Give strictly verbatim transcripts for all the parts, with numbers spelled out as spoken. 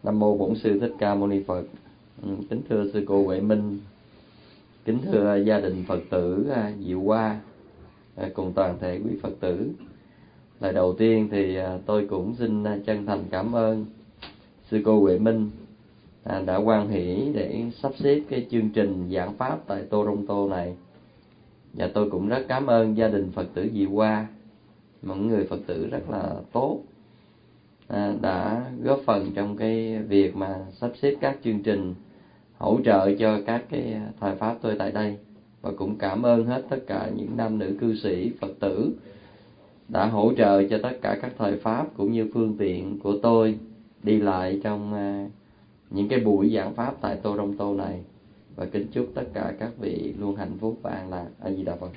Nam mô Bổn Sư Thích Ca Mâu Ni Phật. Kính thưa sư cô Huệ Minh, kính thưa gia đình Phật tử Diệu Hoa cùng toàn thể quý Phật tử. Lời đầu tiên thì tôi cũng xin chân thành cảm ơn sư cô Huệ Minh đã hoan hỷ để sắp xếp cái chương trình giảng pháp tại Toronto này. Và tôi cũng rất cảm ơn gia đình Phật tử Diệu Hoa, một người Phật tử rất là tốt, đã góp phần trong cái việc mà sắp xếp các chương trình, hỗ trợ cho các cái thời pháp tôi tại đây. Và cũng cảm ơn hết tất cả những nam nữ cư sĩ Phật tử đã hỗ trợ cho tất cả các thời pháp cũng như phương tiện của tôi đi lại trong những cái buổi giảng pháp tại Toronto này. Và kính chúc tất cả các vị luôn hạnh phúc và an lạc. A Di Đà Phật.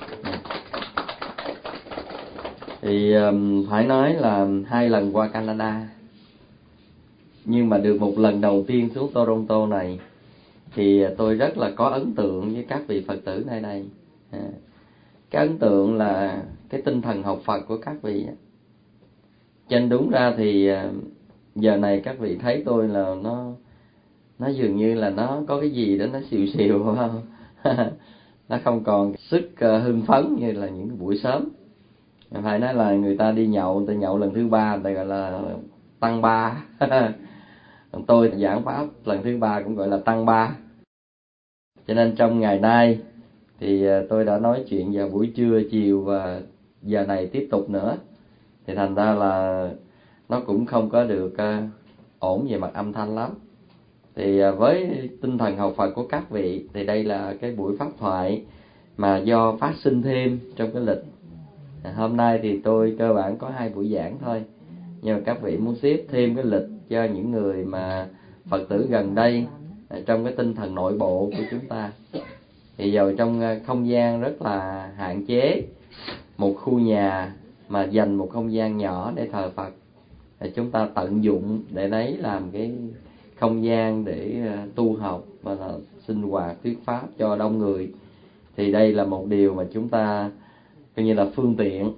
Thì phải nói là hai lần qua Canada, nhưng mà được một lần đầu tiên xuống Toronto này thì tôi rất là có ấn tượng với các vị Phật tử nơi đây. Cái ấn tượng là cái tinh thần học Phật của các vị. Trên đúng ra thì giờ này các vị thấy tôi là nó nó dường như là nó có cái gì đó nó xìu xìu không? Nó không còn sức hưng phấn như là những cái buổi sớm. Phải nói là người ta đi nhậu, người ta nhậu lần thứ ba, người ta gọi là tăng ba. Còn tôi giảng pháp lần thứ ba cũng gọi là tăng ba. Cho nên trong ngày nay thì tôi đã nói chuyện vào buổi trưa, chiều và giờ này tiếp tục nữa. Thì thành ra là nó cũng không có được ổn về mặt âm thanh lắm. Thì với tinh thần học Phật của các vị thì đây là cái buổi pháp thoại mà do phát sinh thêm trong cái lịch. Hôm nay thì tôi cơ bản có hai buổi giảng thôi, nhưng mà các vị muốn xếp thêm cái lịch cho những người mà Phật tử gần đây trong cái tinh thần nội bộ của chúng ta. Thì vào trong không gian rất là hạn chế, một khu nhà mà dành một không gian nhỏ để thờ Phật, thì chúng ta tận dụng để lấy làm cái không gian để tu học và là sinh hoạt thuyết pháp cho đông người. Thì đây là một điều mà chúng ta coi như là phương tiện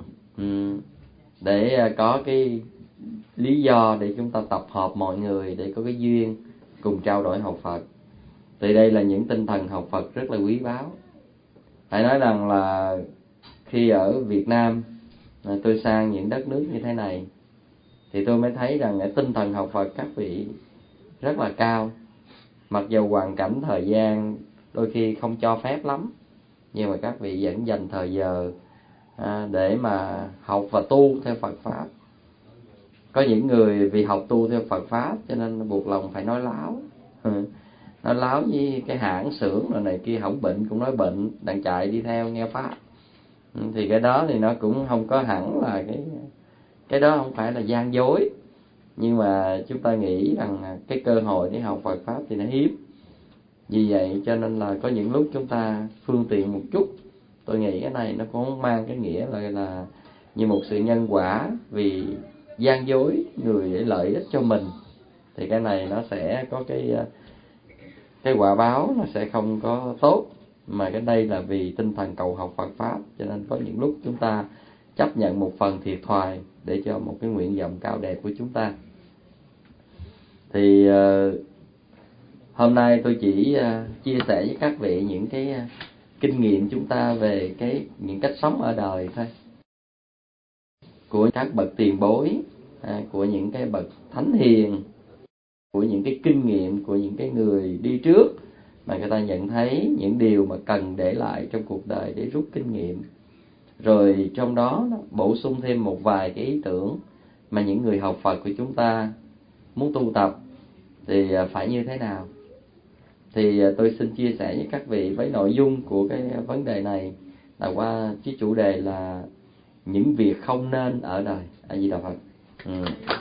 để có cái lý do để chúng ta tập hợp mọi người để có cái duyên cùng trao đổi học Phật. Thì đây là những tinh thần học Phật rất là quý báu. Phải nói rằng là khi ở Việt Nam tôi sang những đất nước như thế này thì tôi mới thấy rằng cái tinh thần học Phật các vị rất là cao. Mặc dù hoàn cảnh thời gian đôi khi không cho phép lắm, nhưng mà các vị vẫn dành thời giờ để mà học và tu theo Phật Pháp. Có những người vì học tu theo Phật Pháp cho nên buộc lòng phải nói láo. Nói láo với cái hãng xưởng rồi này kia, không bệnh cũng nói bệnh, đang chạy đi theo nghe Pháp. Thì cái đó thì nó cũng không có hẳn là cái cái đó không phải là gian dối. Nhưng mà chúng ta nghĩ rằng cái cơ hội để học Phật Pháp thì nó hiếm. Vì vậy cho nên là có những lúc chúng ta phương tiện một chút. Tôi nghĩ cái này nó cũng mang cái nghĩa là, là như một sự nhân quả, vì gian dối người để lợi ích cho mình. Thì cái này nó sẽ có cái cái quả báo nó sẽ không có tốt. Mà cái đây là vì tinh thần cầu học Phật Pháp, cho nên có những lúc chúng ta chấp nhận một phần thiệt thòi để cho một cái nguyện vọng cao đẹp của chúng ta. Thì uh, hôm nay tôi chỉ uh, chia sẻ với các vị những cái uh, kinh nghiệm chúng ta về cái những cách sống ở đời thôi, của các bậc tiền bối, à, của những cái bậc thánh hiền, của những cái kinh nghiệm của những cái người đi trước mà người ta nhận thấy những điều mà cần để lại trong cuộc đời để rút kinh nghiệm. Rồi trong đó bổ sung thêm một vài cái ý tưởng mà những người học Phật của chúng ta muốn tu tập thì phải như thế nào. Thì tôi xin chia sẻ với các vị với nội dung của cái vấn đề này là qua cái chủ đề là những việc không nên ở đời. A Di Đà Phật. Ừ.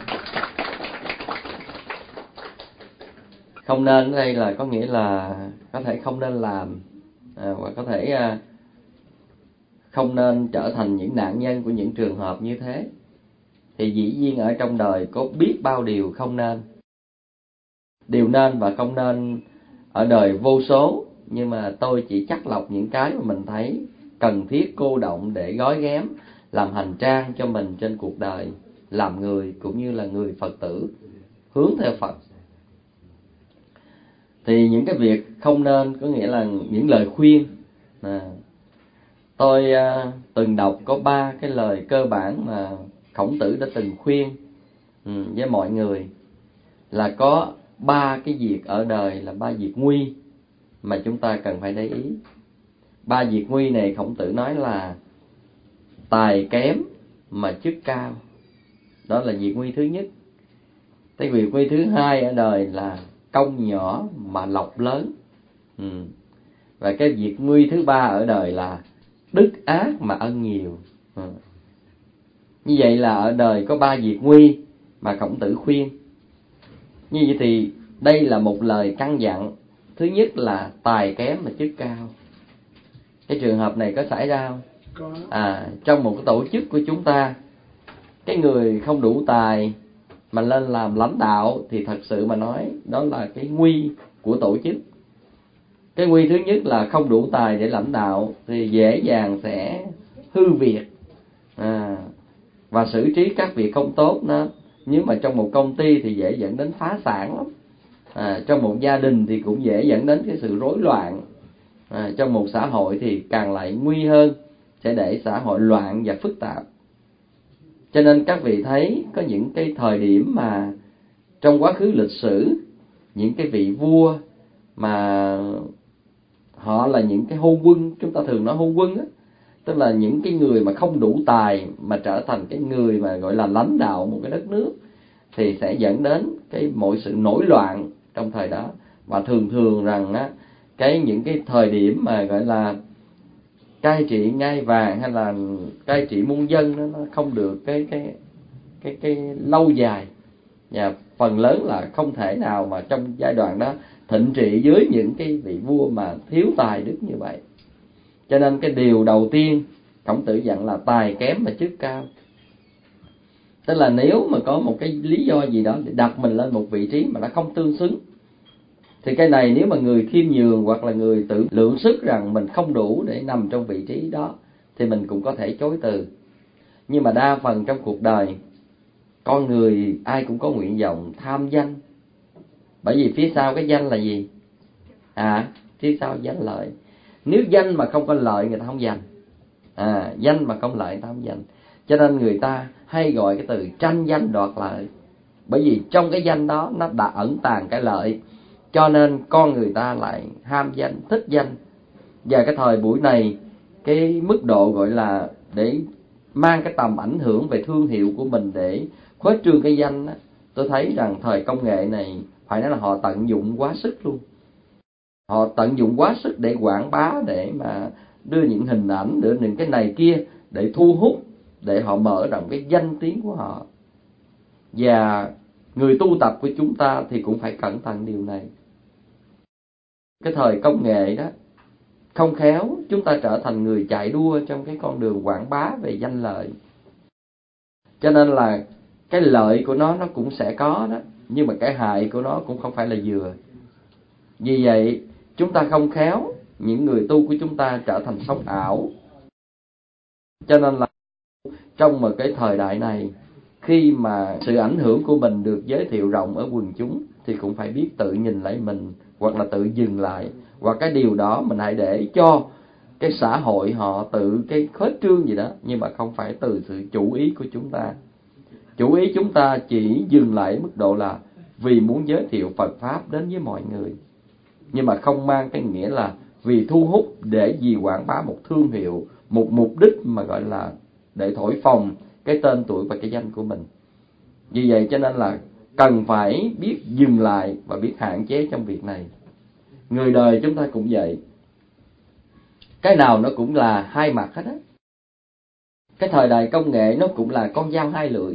Không nên ở đây là có nghĩa là có thể không nên làm, à, hoặc có thể à, không nên trở thành những nạn nhân của những trường hợp như thế. Thì dĩ nhiên ở trong đời có biết bao điều không nên. Điều nên và không nên ở đời vô số, nhưng mà tôi chỉ chắt lọc những cái mà mình thấy cần thiết cô động để gói ghém làm hành trang cho mình trên cuộc đời, làm người cũng như là người Phật tử hướng theo Phật. Thì những cái việc không nên có nghĩa là những lời khuyên. À, tôi à, từng đọc có ba cái lời cơ bản mà Khổng Tử đã từng khuyên ừ, với mọi người, là có ba cái việc ở đời là ba việc nguy mà chúng ta cần phải để ý. Ba việc nguy này Khổng Tử nói là tài kém mà chức cao, đó là việc nguy thứ nhất. Cái việc nguy thứ hai ở đời là công nhỏ mà lộc lớn. Ừ. Và cái việc nguy thứ ba ở đời là đức ác mà ân nhiều. Ừ. Như vậy là ở đời có ba việc nguy mà Khổng Tử khuyên. Như vậy thì đây là một lời căn dặn. Thứ nhất là tài kém mà chức cao. Cái trường hợp này có xảy ra không? Có. À, trong một cái tổ chức của chúng ta, cái người không đủ tài mà lên làm lãnh đạo thì thật sự mà nói đó là cái nguy của tổ chức. Cái nguy thứ nhất là không đủ tài để lãnh đạo thì dễ dàng sẽ hư việc à, và xử trí các việc không tốt đó. Nếu mà trong một công ty thì dễ dẫn đến phá sản lắm. À, trong một gia đình thì cũng dễ dẫn đến cái sự rối loạn. À, trong một xã hội thì càng lại nguy hơn, sẽ để xã hội loạn và phức tạp. Cho nên các vị thấy có những cái thời điểm mà trong quá khứ lịch sử, những cái vị vua mà họ là những cái hôn quân, chúng ta thường nói hôn quân á, tức là những cái người mà không đủ tài mà trở thành cái người mà gọi là lãnh đạo một cái đất nước, thì sẽ dẫn đến cái mọi sự nổi loạn trong thời đó. Và thường thường rằng á, cái những cái thời điểm mà gọi là cai trị ngai vàng hay là cai trị muôn dân đó, nó không được cái cái cái cái lâu dài, và phần lớn là không thể nào mà trong giai đoạn đó thịnh trị dưới những cái vị vua mà thiếu tài đức như vậy. Cho nên cái điều đầu tiên Khổng Tử dặn là tài kém mà chức cao. Tức là nếu mà có một cái lý do gì đó để đặt mình lên một vị trí mà nó không tương xứng, thì cái này nếu mà người khiêm nhường hoặc là người tự lượng sức rằng mình không đủ để nằm trong vị trí đó thì mình cũng có thể chối từ. Nhưng mà đa phần trong cuộc đời, con người ai cũng có nguyện vọng tham danh. Bởi vì phía sau cái danh là gì? À, phía sau danh lợi. Nếu danh mà không có lợi người ta không dành. À, danh mà không lợi người ta không dành. Cho nên người ta hay gọi cái từ tranh danh đoạt lợi. Bởi vì trong cái danh đó nó đã ẩn tàng cái lợi, cho nên con người ta lại ham danh, thích danh. Và cái thời buổi này, cái mức độ gọi là để mang cái tầm ảnh hưởng về thương hiệu của mình để khuếch trương cái danh đó, tôi thấy rằng thời công nghệ này phải nói là họ tận dụng quá sức luôn. Họ tận dụng quá sức để quảng bá, để mà đưa những hình ảnh, đưa những cái này kia để thu hút, để họ mở rộng cái danh tiếng của họ. Và người tu tập của chúng ta thì cũng phải cẩn thận điều này. Cái thời công nghệ đó, không khéo chúng ta trở thành người chạy đua trong cái con đường quảng bá về danh lợi. Cho nên là cái lợi của nó nó cũng sẽ có đó, nhưng mà cái hại của nó cũng không phải là vừa. Vì vậy chúng ta không khéo, những người tu của chúng ta trở thành sống ảo. Cho nên là trong một cái thời đại này, khi mà sự ảnh hưởng của mình được giới thiệu rộng ở quần chúng, thì cũng phải biết tự nhìn lại mình, hoặc là tự dừng lại, hoặc cái điều đó mình hãy để cho cái xã hội họ tự cái khuếch trương gì đó, nhưng mà không phải từ sự chủ ý của chúng ta. Chủ ý chúng ta chỉ dừng lại mức độ là vì muốn giới thiệu Phật Pháp đến với mọi người, nhưng mà không mang cái nghĩa là vì thu hút để vì quảng bá một thương hiệu, một mục đích mà gọi là để thổi phồng cái tên tuổi và cái danh của mình. Vì vậy cho nên là cần phải biết dừng lại và biết hạn chế trong việc này. Người đời chúng ta cũng vậy. Cái nào nó cũng là hai mặt hết á. Cái thời đại công nghệ nó cũng là con dao hai lưỡi.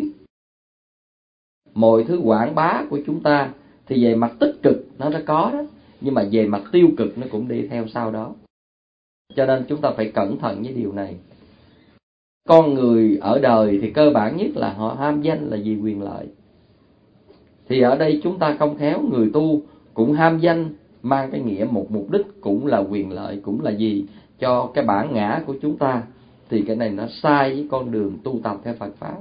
Mọi thứ quảng bá của chúng ta thì về mặt tích cực nó đã có đó, nhưng mà về mặt tiêu cực nó cũng đi theo sau đó. Cho nên chúng ta phải cẩn thận với điều này. Con người ở đời thì cơ bản nhất là họ ham danh là vì quyền lợi. Thì ở đây chúng ta không khéo, người tu cũng ham danh, mang cái nghĩa một mục đích cũng là quyền lợi, cũng là gì? Cho cái bản ngã của chúng ta. Thì cái này nó sai với con đường tu tập theo Phật Pháp.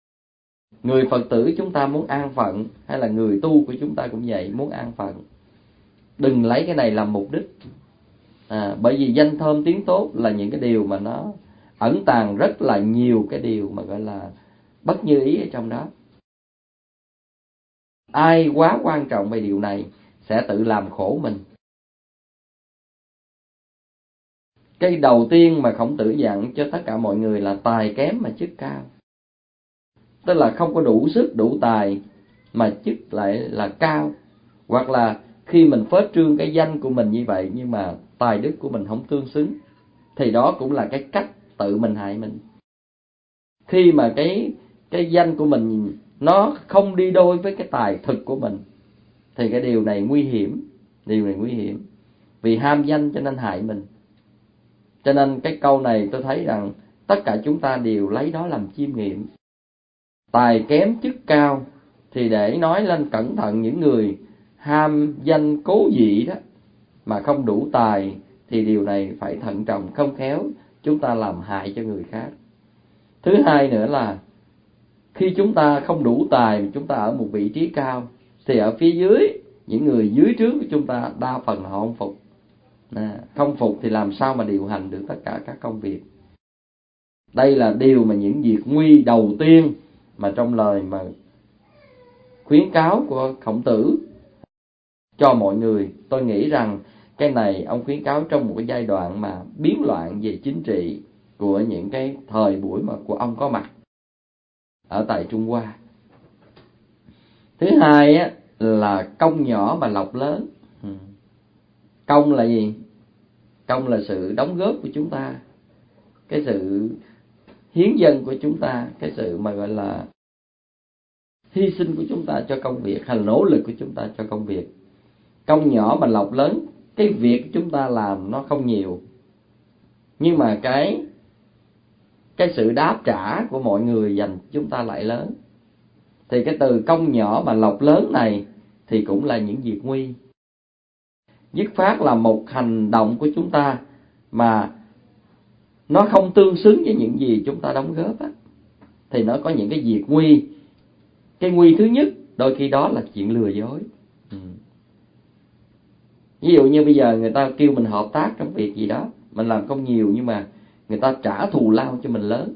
Người Phật tử chúng ta muốn an phận, hay là người tu của chúng ta cũng vậy, muốn an phận. đừng lấy cái này làm mục đích. À, bởi vì danh thơm tiếng tốt là những cái điều mà nó ẩn tàng rất là nhiều cái điều mà gọi là bất như ý ở trong đó. Ai quá quan trọng về điều này sẽ tự làm khổ mình. Cái đầu tiên mà Khổng Tử dặn cho tất cả mọi người là tài kém mà chức cao. Tức là không có đủ sức đủ tài mà chức lại là cao. Hoặc là khi mình phết trương cái danh của mình như vậy nhưng mà tài đức của mình không tương xứng, thì đó cũng là cái cách tự mình hại mình. Khi mà cái cái danh của mình nó không đi đôi với cái tài thực của mình thì cái điều này nguy hiểm, điều này nguy hiểm. Vì ham danh cho nên hại mình. Cho nên cái câu này tôi thấy rằng tất cả chúng ta đều lấy đó làm chiêm nghiệm. Tài kém chức cao thì để nói lên cẩn thận những người ham danh cố dị đó mà không đủ tài thì điều này phải thận trọng, không khéo chúng ta làm hại cho người khác. Thứ hai nữa là khi chúng ta không đủ tài mà chúng ta ở một vị trí cao thì ở phía dưới, những người dưới trướng của chúng ta đa phần họ không phục. À, không phục thì làm sao mà điều hành được tất cả các công việc. Đây là điều mà những việc nguy đầu tiên mà trong lời mà khuyến cáo của Khổng Tử cho mọi người. Tôi nghĩ rằng cái này ông khuyến cáo trong một cái giai đoạn mà biến loạn về chính trị của những cái thời buổi mà của ông có mặt ở tại Trung Hoa. Thứ hai á, là công nhỏ mà lộc lớn. Công là gì? Công là sự đóng góp của chúng ta, cái sự hiến dâng của chúng ta, cái sự mà gọi là hy sinh của chúng ta cho công việc, hay là nỗ lực của chúng ta cho công việc. Công nhỏ mà lộc lớn, cái việc chúng ta làm nó không nhiều, nhưng mà cái cái sự đáp trả của mọi người dành chúng ta lại lớn. Thì cái từ công nhỏ mà lộc lớn này thì cũng là những việc nguy. Dứt phát là một hành động của chúng ta mà nó không tương xứng với những gì chúng ta đóng góp á, thì nó có những cái việc nguy. Cái nguy thứ nhất đôi khi đó là chuyện lừa dối. ừ. Ví dụ như bây giờ người ta kêu mình hợp tác trong việc gì đó, mình làm không nhiều nhưng mà người ta trả thù lao cho mình lớn.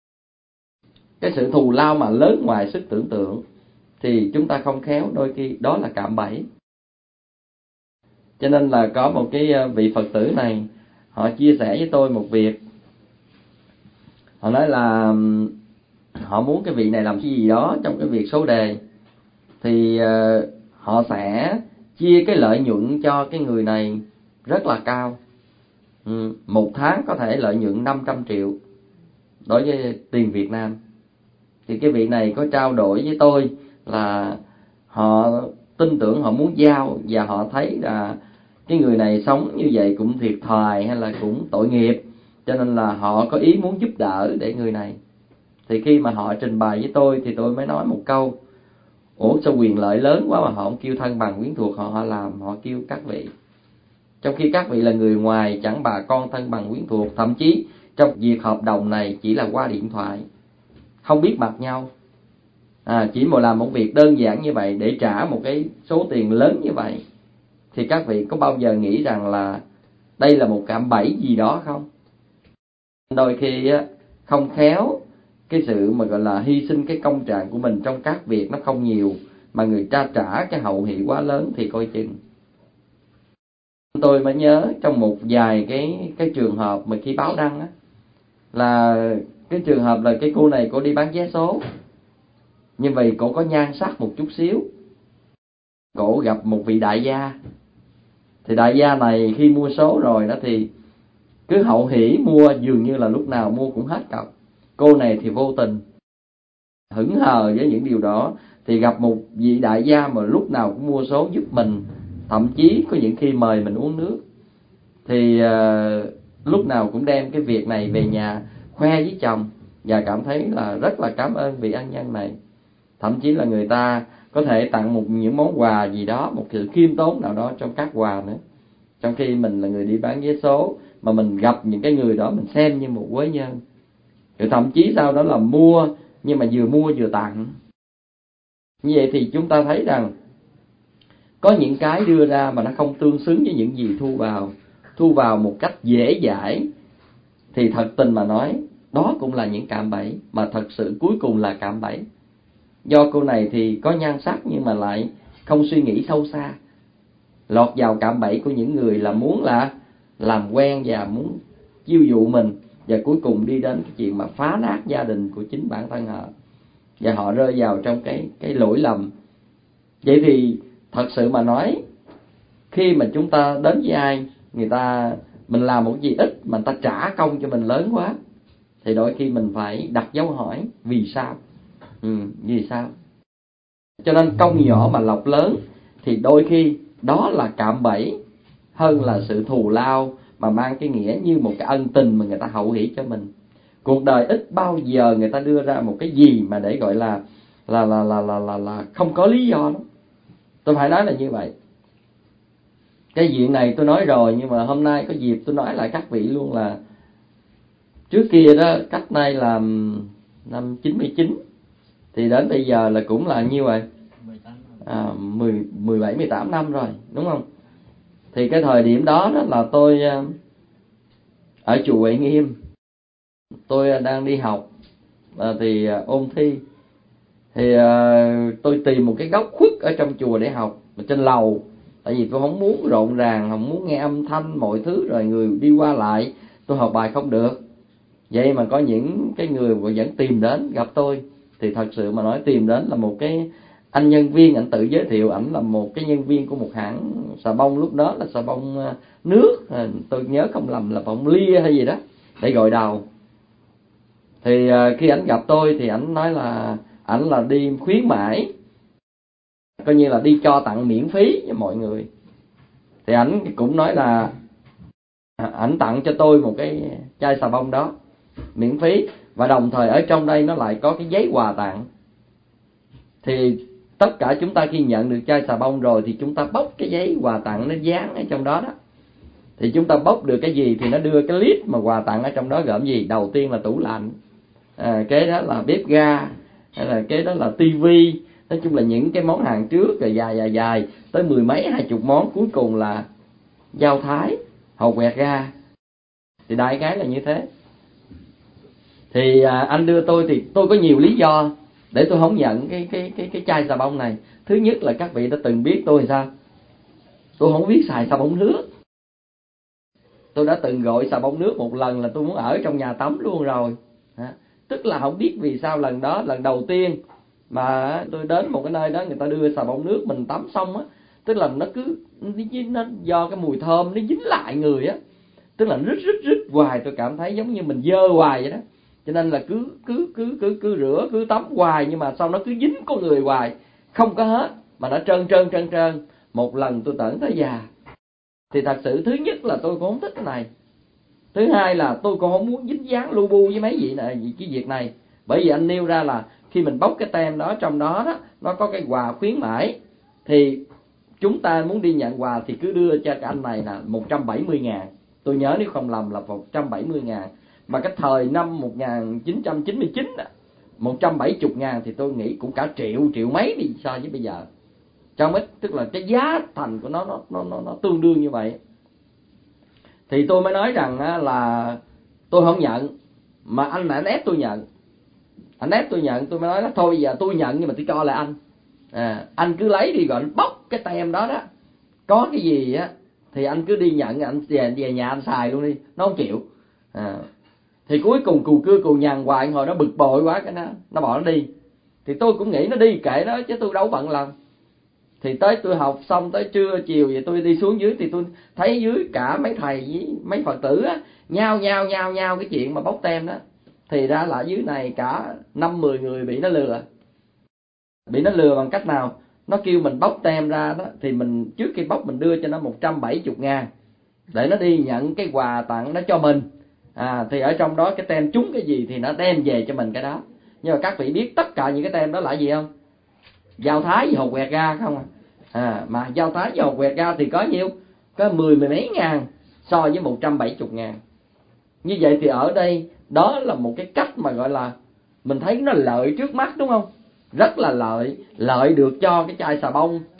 Cái sự thù lao mà lớn ngoài sức tưởng tượng thì chúng ta không khéo, đôi khi đó là cạm bẫy. Cho nên là có một cái vị Phật tử này, họ chia sẻ với tôi một việc. Họ nói là họ muốn cái vị này làm cái gì đó trong cái việc số đề, thì họ sẽ chia cái lợi nhuận cho cái người này rất là cao. Một tháng có thể lợi nhuận năm trăm triệu đối với tiền Việt Nam. Thì cái vị này có trao đổi với tôi là họ tin tưởng, họ muốn giao, và họ thấy là cái người này sống như vậy cũng thiệt thòi hay là cũng tội nghiệp, cho nên là họ có ý muốn giúp đỡ để người này. Thì khi mà họ trình bày với tôi thì tôi mới nói một câu: ủa sao quyền lợi lớn quá mà họ không kêu thân bằng quyến thuộc họ, họ làm, họ kêu các vị. Trong khi các vị là người ngoài, chẳng bà con thân bằng quyến thuộc, thậm chí trong việc hợp đồng này chỉ là qua điện thoại, không biết mặt nhau. À, chỉ một làm một việc đơn giản như vậy để trả một cái số tiền lớn như vậy, thì các vị có bao giờ nghĩ rằng là đây là một cạm bẫy gì đó không? Đôi khi á, không khéo cái sự mà gọi là hy sinh cái công trạng của mình trong các việc nó không nhiều, mà người ta trả cái hậu hị quá lớn thì coi chừng. Tôi mới nhớ trong một vài cái cái trường hợp mà khi báo đăng á, là cái trường hợp là cái cô này cô đi bán vé số, nhưng vì cô có nhan sắc một chút xíu, cô gặp một vị đại gia. Thì đại gia này khi mua số rồi đó thì cứ hậu hỉ mua, dường như là lúc nào mua cũng hết cọc. Cô này thì vô tình hững hờ với những điều đó, thì gặp một vị đại gia mà lúc nào cũng mua số giúp mình, thậm chí có những khi mời mình uống nước, thì uh, lúc nào cũng đem cái việc này về nhà khoe với chồng, và cảm thấy là rất là cảm ơn vị ân nhân này. Thậm chí là người ta có thể tặng một những món quà gì đó, một sự khiêm tốn nào đó trong các quà nữa. Trong khi mình là người đi bán vé số, mà mình gặp những cái người đó mình xem như một quế nhân. Rồi thậm chí sau đó là mua, nhưng mà vừa mua vừa tặng. Như vậy thì chúng ta thấy rằng có những cái đưa ra mà nó không tương xứng với những gì thu vào, thu vào một cách dễ dãi, thì thật tình mà nói đó cũng là những cạm bẫy, mà thật sự cuối cùng là cạm bẫy. Do cô này thì có nhan sắc nhưng mà lại không suy nghĩ sâu xa, lọt vào cạm bẫy của những người là muốn là làm quen và muốn chiêu dụ mình, và cuối cùng đi đến cái chuyện mà phá nát gia đình của chính bản thân họ, và họ rơi vào trong cái cái lỗi lầm. Vậy thì thật sự mà nói, khi mà chúng ta đến với ai, người ta mình làm một gì ít mà người ta trả công cho mình lớn quá, thì đôi khi mình phải đặt dấu hỏi vì sao. Ừ, vì sao? Cho nên công nhỏ mà lộc lớn, thì đôi khi đó là cạm bẫy hơn là sự thù lao mà mang cái nghĩa như một cái ân tình mà người ta hậu hỷ cho mình. Cuộc đời ít bao giờ người ta đưa ra một cái gì mà để gọi là là là là là là, là không có lý do đó. Tôi phải nói là như vậy. Cái chuyện này tôi nói rồi, nhưng mà hôm nay có dịp tôi nói lại các vị luôn là trước kia đó, cách nay là năm chín mươi chín, thì đến bây giờ là cũng là nhiêu rồi? À, mười, mười bảy, mười tám năm rồi, đúng không? Thì cái thời điểm đó, đó là tôi ở chùa Huệ Nghiêm, tôi đang đi học, thì ôn thi. Thì tôi tìm một cái góc khuất ở trong chùa để học, trên lầu. Tại vì tôi không muốn rộn ràng, không muốn nghe âm thanh mọi thứ, rồi người đi qua lại, tôi học bài không được. Vậy mà có những cái người vẫn tìm đến gặp tôi. Thì thật sự mà nói, tìm đến là một cái anh nhân viên, ảnh tự giới thiệu ảnh là một cái nhân viên của một hãng xà bông, lúc đó là xà bông nước, tôi nhớ không lầm là bông lia hay gì đó, để gội đầu. Thì khi ảnh gặp tôi thì ảnh nói là ảnh là đi khuyến mãi, coi như là đi cho tặng miễn phí cho mọi người. Thì ảnh cũng nói là ảnh tặng cho tôi một cái chai xà bông đó miễn phí, và đồng thời ở trong đây nó lại có cái giấy quà tặng. Thì tất cả chúng ta khi nhận được chai xà bông rồi thì chúng ta bóc cái giấy quà tặng nó dán ở trong đó đó. Thì chúng ta bóc được cái gì thì nó đưa cái list mà quà tặng ở trong đó gồm gì? Đầu tiên là tủ lạnh, à, kế đó là bếp ga, hay là kế đó là tivi. Nói chung là những cái món hàng trước rồi dài dài dài tới mười mấy hai chục món, cuối cùng là dao thái, hột quẹt ga. Thì đại cái là như thế. Thì à, anh đưa tôi thì tôi có nhiều lý do để tôi không nhận cái cái cái cái chai xà bông này. Thứ nhất là các vị đã từng biết tôi sao? Tôi không biết xài xà bông nước. Tôi đã từng gọi xà bông nước một lần là tôi muốn ở trong nhà tắm luôn rồi. À, tức là không biết vì sao lần đó, lần đầu tiên mà tôi đến một cái nơi đó, người ta đưa xà bông nước mình tắm xong á, tức là nó cứ nó do cái mùi thơm nó dính lại người á, tức là rít rít rít hoài, tôi cảm thấy giống như mình dơ hoài vậy đó. Cho nên là cứ cứ cứ cứ cứ rửa, cứ tắm hoài, nhưng mà sau nó cứ dính con người hoài, không có hết, mà nó trơn trơn trơn trơn. Một lần tôi tởn tới già. Thì thật sự thứ nhất là tôi cũng không thích cái này. Thứ hai là tôi cũng không muốn dính dáng lu bu với mấy vị này, cái việc này. Bởi vì anh nêu ra là khi mình bóc cái tem đó, trong đó đó nó có cái quà khuyến mãi, thì chúng ta muốn đi nhận quà thì cứ đưa cho cái anh này là một trăm bảy mươi ngàn. Tôi nhớ nếu không lầm là một trăm bảy mươi ngàn. Mà cái thời năm một nghìn chín trăm chín mươi chín đó, một trăm bảy mươi ngàn thì tôi nghĩ cũng cả triệu, triệu mấy đi so với bây giờ. Trong ít, tức là cái giá thành của nó nó nó nó, nó tương đương như vậy. Thì tôi mới nói rằng là tôi không nhận, mà anh này anh ép tôi nhận. Anh ép tôi nhận, tôi mới nói là thôi giờ tôi nhận nhưng mà tôi cho lại anh. À, anh cứ lấy đi rồi anh bóc cái tem đó đó. Có cái gì á thì anh cứ đi nhận, anh về, về nhà anh xài luôn đi. Nó không chịu. À, thì cuối cùng cù cưa cù nhằn hoài, hồi nó bực bội quá cái nó nó bỏ nó đi. Thì tôi cũng nghĩ nó đi kệ đó chứ tôi đâu bận lòng. Thì tới tôi học xong tới trưa chiều vậy tôi đi xuống dưới thì tôi thấy dưới cả mấy thầy với mấy Phật tử á, nhao nhao nhao nhao cái chuyện mà bóc tem đó. Thì ra là dưới này cả năm mười người bị nó lừa. Bị nó lừa bằng cách nào? Nó kêu mình bóc tem ra đó, thì mình trước khi bóc mình đưa cho nó một trăm bảy mươi ngàn để nó đi nhận cái quà tặng đó cho mình. À, thì ở trong đó cái tem trúng cái gì thì nó đem về cho mình cái đó. Nhưng mà các vị biết tất cả những cái tem đó là gì không? Dao thái với hột quẹt ga không à? À, mà dao thái với hột quẹt ga thì có nhiêu? Có mười mười mấy ngàn so với một trăm bảy mươi ngàn. Như vậy thì ở đây đó là một cái cách mà gọi là mình thấy nó lợi trước mắt, đúng không? Rất là lợi, lợi được cho cái chai xà bông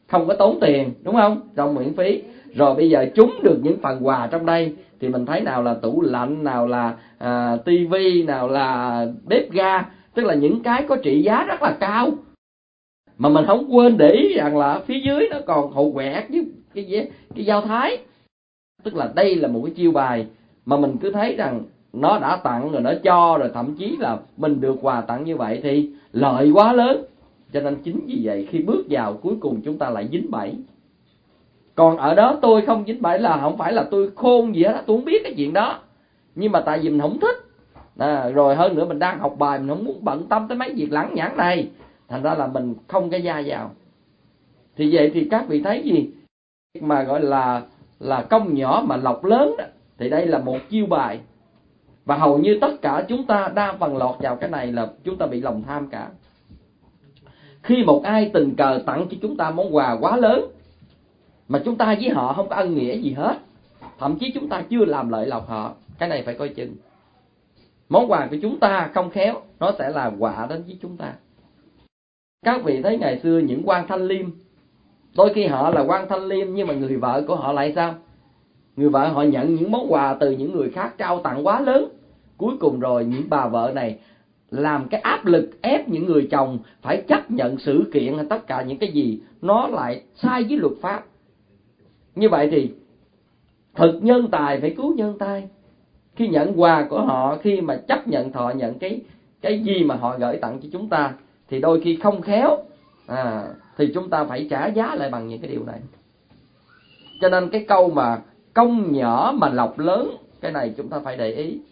không có tốn tiền, đúng không? Trong miễn phí. Rồi bây giờ trúng được những phần quà trong đây thì mình thấy nào là tủ lạnh, nào là à, tivi, nào là bếp ga, tức là những cái có trị giá rất là cao. Mà mình không quên để ý rằng là phía dưới nó còn hột quẹt với cái, cái dao thái. Tức là đây là một cái chiêu bài mà mình cứ thấy rằng nó đã tặng rồi, nó cho rồi, thậm chí là mình được quà tặng như vậy thì lợi quá lớn. Cho nên chính vì vậy khi bước vào cuối cùng chúng ta lại dính bẫy. Còn ở đó tôi không dính bẫy là không phải là tôi khôn gì hết, tôi không biết cái chuyện đó. Nhưng mà tại vì mình không thích. À, rồi hơn nữa mình đang học bài, mình không muốn bận tâm tới mấy việc lẳng nhẳng này, thành ra là mình không cái gia vào. Thì vậy thì các vị thấy gì mà gọi là là công nhỏ mà lộc lớn đó, thì đây là một chiêu bài. Và hầu như tất cả chúng ta đa phần lọt vào cái này là chúng ta bị lòng tham cả. Khi một ai tình cờ tặng cho chúng ta món quà quá lớn mà chúng ta với họ không có ân nghĩa gì hết, thậm chí chúng ta chưa làm lợi lộc họ, cái này phải coi chừng. Món quà của chúng ta không khéo, nó sẽ là quà đến với chúng ta. Các vị thấy ngày xưa những quan thanh liêm, đôi khi họ là quan thanh liêm nhưng mà người vợ của họ lại sao? Người vợ họ nhận những món quà từ những người khác trao tặng quá lớn. Cuối cùng rồi những bà vợ này làm cái áp lực ép những người chồng phải chấp nhận sự kiện hay tất cả những cái gì nó lại sai với luật pháp. Như vậy thì thực nhân tài phải cứu nhân tài. Khi nhận quà của họ, khi mà chấp nhận thọ nhận cái cái gì mà họ gửi tặng cho chúng ta, thì đôi khi không khéo à, thì chúng ta phải trả giá lại bằng những cái điều này. Cho nên cái câu mà công nhỏ mà lộc lớn, cái này chúng ta phải để ý.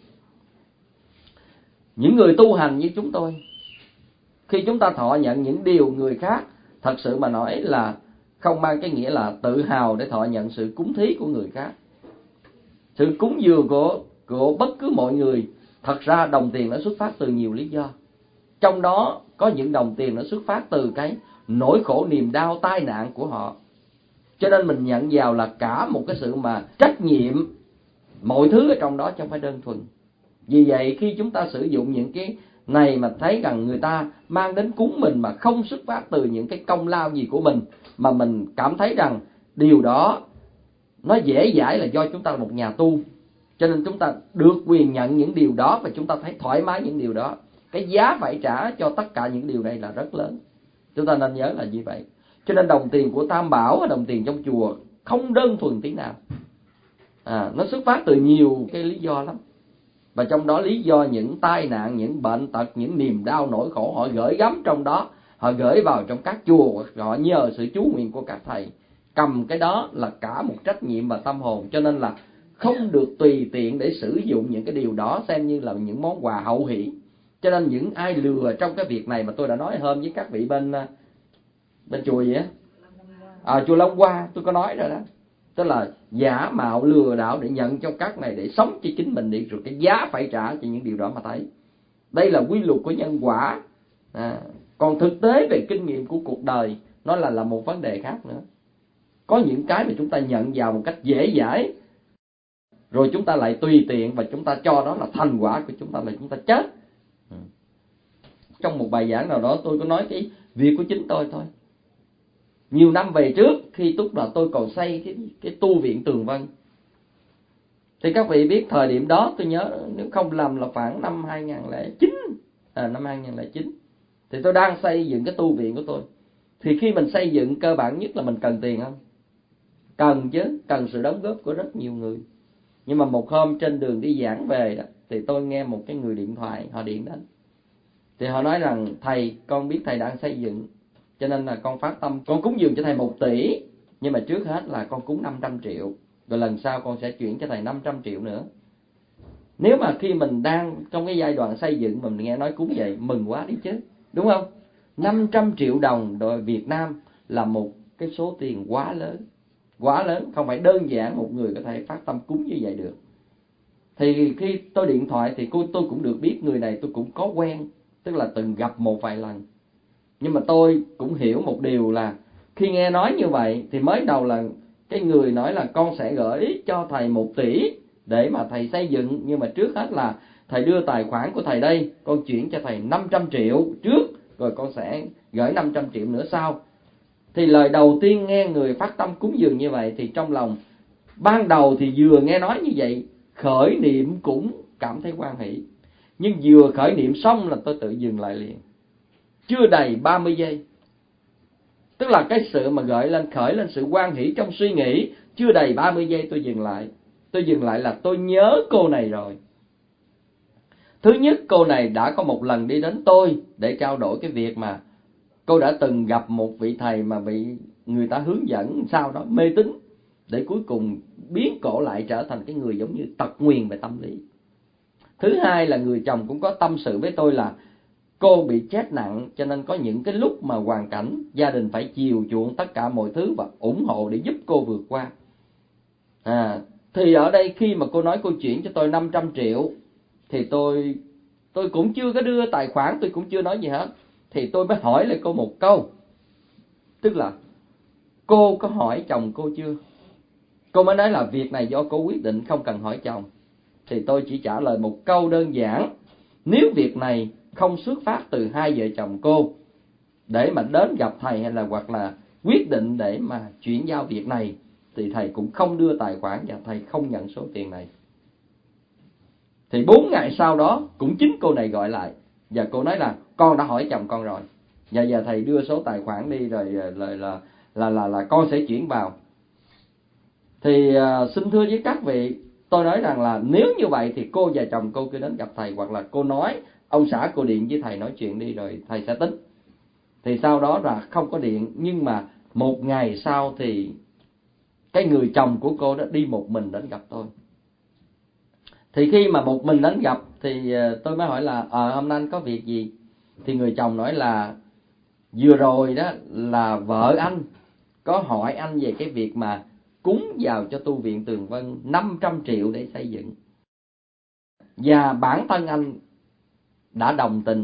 Những người tu hành như chúng tôi, khi chúng ta thọ nhận những điều người khác, thật sự mà nói là không mang cái nghĩa là tự hào để thọ nhận sự cúng thí của người khác. Sự cúng dường của, của bất cứ mọi người, thật ra đồng tiền nó xuất phát từ nhiều lý do. Trong đó có những đồng tiền nó xuất phát từ cái nỗi khổ niềm đau tai nạn của họ. Cho nên mình nhận vào là cả một cái sự mà trách nhiệm, mọi thứ ở trong đó chứ không phải đơn thuần. Vì vậy khi chúng ta sử dụng những cái này mà thấy rằng người ta mang đến cúng mình mà không xuất phát từ những cái công lao gì của mình, mà mình cảm thấy rằng điều đó nó dễ dãi là do chúng ta là một nhà tu, cho nên chúng ta được quyền nhận những điều đó và chúng ta thấy thoải mái những điều đó. Cái giá phải trả cho tất cả những điều này là rất lớn. Chúng ta nên nhớ là như vậy. Cho nên đồng tiền của Tam Bảo, đồng tiền trong chùa không đơn thuần tí nào. À, nó xuất phát từ nhiều cái lý do lắm. Và trong đó lý do những tai nạn, những bệnh tật, những niềm đau nỗi khổ họ gửi gắm trong đó, họ gửi vào trong các chùa, họ nhờ sự chú nguyện của các thầy. Cầm cái đó là cả một trách nhiệm và tâm hồn, cho nên là không được tùy tiện để sử dụng những cái điều đó xem như là những món quà hậu hỷ. Cho nên những ai lừa trong cái việc này mà tôi đã nói hôm với các vị bên bên chùa gì á, à, chùa Long Hoa, tôi có nói rồi đó. Tức là giả mạo lừa đảo để nhận cho các này để sống cho chính mình đi, rồi cái giá phải trả cho những điều đó mà thấy. Đây là quy luật của nhân quả. À, còn thực tế về kinh nghiệm của cuộc đời nó là là một vấn đề khác nữa. Có những cái mà chúng ta nhận vào một cách dễ dãi, rồi chúng ta lại tùy tiện và chúng ta cho đó là thành quả của chúng ta, là chúng ta chết. Trong một bài giảng nào đó tôi có nói cái việc của chính tôi thôi. Nhiều năm về trước, khi lúc là tôi còn xây cái, cái tu viện Tường Vân, thì các vị biết thời điểm đó tôi nhớ nếu không lầm là khoảng năm hai nghìn không trăm lẻ chín, à, năm hai nghìn không trăm lẻ chín thì tôi đang xây dựng cái tu viện của tôi. Thì khi mình xây dựng, cơ bản nhất là mình cần tiền không? Cần chứ, cần sự đóng góp của rất nhiều người. Nhưng mà một hôm trên đường đi giảng về đó, thì tôi nghe một cái người điện thoại, họ điện đến. Thì họ nói rằng thầy, con biết thầy đang xây dựng, cho nên là con phát tâm, con cúng dường cho thầy một tỷ, nhưng mà trước hết là con cúng năm trăm triệu, rồi lần sau con sẽ chuyển cho thầy năm trăm triệu nữa. Nếu mà khi mình đang trong cái giai đoạn xây dựng mà mình nghe nói cúng vậy, mừng quá đi chứ, đúng không? năm trăm triệu đồng đội Việt Nam là một cái số tiền quá lớn, quá lớn, không phải đơn giản một người có thể phát tâm cúng như vậy được. Thì khi tôi điện thoại thì cô tôi cũng được biết người này, tôi cũng có quen, tức là từng gặp một vài lần. Nhưng mà tôi cũng hiểu một điều là khi nghe nói như vậy thì mới đầu là cái người nói là con sẽ gửi cho thầy một tỷ để mà thầy xây dựng, nhưng mà trước hết là thầy đưa tài khoản của thầy đây, con chuyển cho thầy năm trăm triệu trước, rồi con sẽ gửi năm trăm triệu nữa sau. Thì lời đầu tiên nghe người phát tâm cúng dường như vậy, thì trong lòng ban đầu thì vừa nghe nói như vậy, khởi niệm cũng cảm thấy hoan hỷ. Nhưng vừa khởi niệm xong là tôi tự dừng lại liền. Chưa đầy ba mươi giây. Tức là cái sự mà gợi lên, khởi lên sự hoan hỷ trong suy nghĩ, chưa đầy ba mươi giây tôi dừng lại. Tôi dừng lại là tôi nhớ cô này rồi. Thứ nhất, cô này đã có một lần đi đến tôi để trao đổi cái việc mà cô đã từng gặp một vị thầy mà bị người ta hướng dẫn sau đó mê tín, để cuối cùng biến cổ lại trở thành cái người giống như tật nguyền về tâm lý. Thứ hai là người chồng cũng có tâm sự với tôi là cô bị stress nặng, cho nên có những cái lúc mà hoàn cảnh gia đình phải chiều chuộng tất cả mọi thứ và ủng hộ để giúp cô vượt qua. À, thì ở đây khi mà cô nói cô chuyển cho tôi năm trăm triệu thì tôi tôi cũng chưa có đưa tài khoản, tôi cũng chưa nói gì hết. Thì tôi mới hỏi lại cô một câu, tức là cô có hỏi chồng cô chưa? Cô mới nói là việc này do cô quyết định, không cần hỏi chồng. Thì tôi chỉ trả lời một câu đơn giản: nếu việc này không xuất phát từ hai vợ chồng cô để mà đến gặp thầy, hay là hoặc là quyết định để mà chuyển giao việc này, thì thầy cũng không đưa tài khoản và thầy không nhận số tiền này. Thì bốn ngày sau đó cũng chính cô này gọi lại và cô nói là con đã hỏi chồng con rồi, và giờ thầy đưa số tài khoản đi rồi, là là là là, là, là con sẽ chuyển vào. Thì uh, xin thưa với các vị, tôi nói rằng là nếu như vậy thì cô và chồng cô cứ đến gặp thầy, hoặc là cô nói ông xã cô điện với thầy nói chuyện đi rồi thầy sẽ tính. Thì sau đó là không có điện, nhưng mà một ngày sau thì cái người chồng của cô đã đi một mình đến gặp tôi. Thì khi mà một mình đến gặp thì tôi mới hỏi là ờ à, hôm nay anh có việc gì? Thì người chồng nói là vừa rồi đó là vợ anh có hỏi anh về cái việc mà cúng vào cho tu viện Tường Vân năm trăm triệu để xây dựng, và bản thân anh đã đồng tình.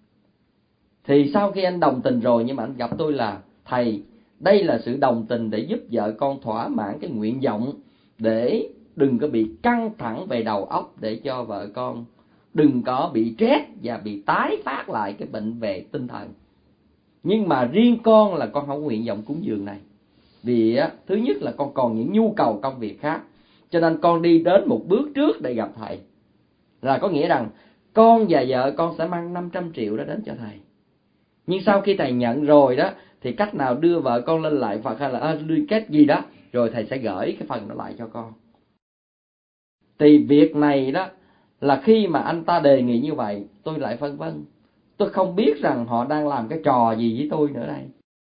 Thì sau khi anh đồng tình rồi, nhưng mà anh gặp tôi là thầy, đây là sự đồng tình để giúp vợ con thỏa mãn cái nguyện vọng, để đừng có bị căng thẳng về đầu óc, để cho vợ con đừng có bị stress và bị tái phát lại cái bệnh về tinh thần. Nhưng mà riêng con là con không có nguyện vọng cúng dường này, vì á, thứ nhất là con còn những nhu cầu công việc khác, cho nên con đi đến một bước trước để gặp thầy. Là có nghĩa rằng con và vợ con sẽ mang năm trăm triệu đó đến cho thầy. Nhưng sau khi thầy nhận rồi đó, thì cách nào đưa vợ con lên lại Phật, hay là liên kết gì đó, rồi thầy sẽ gửi cái phần đó lại cho con. Thì việc này đó là khi mà anh ta đề nghị như vậy, tôi lại phân vân. Tôi không biết rằng họ đang làm cái trò gì với tôi nữa đây.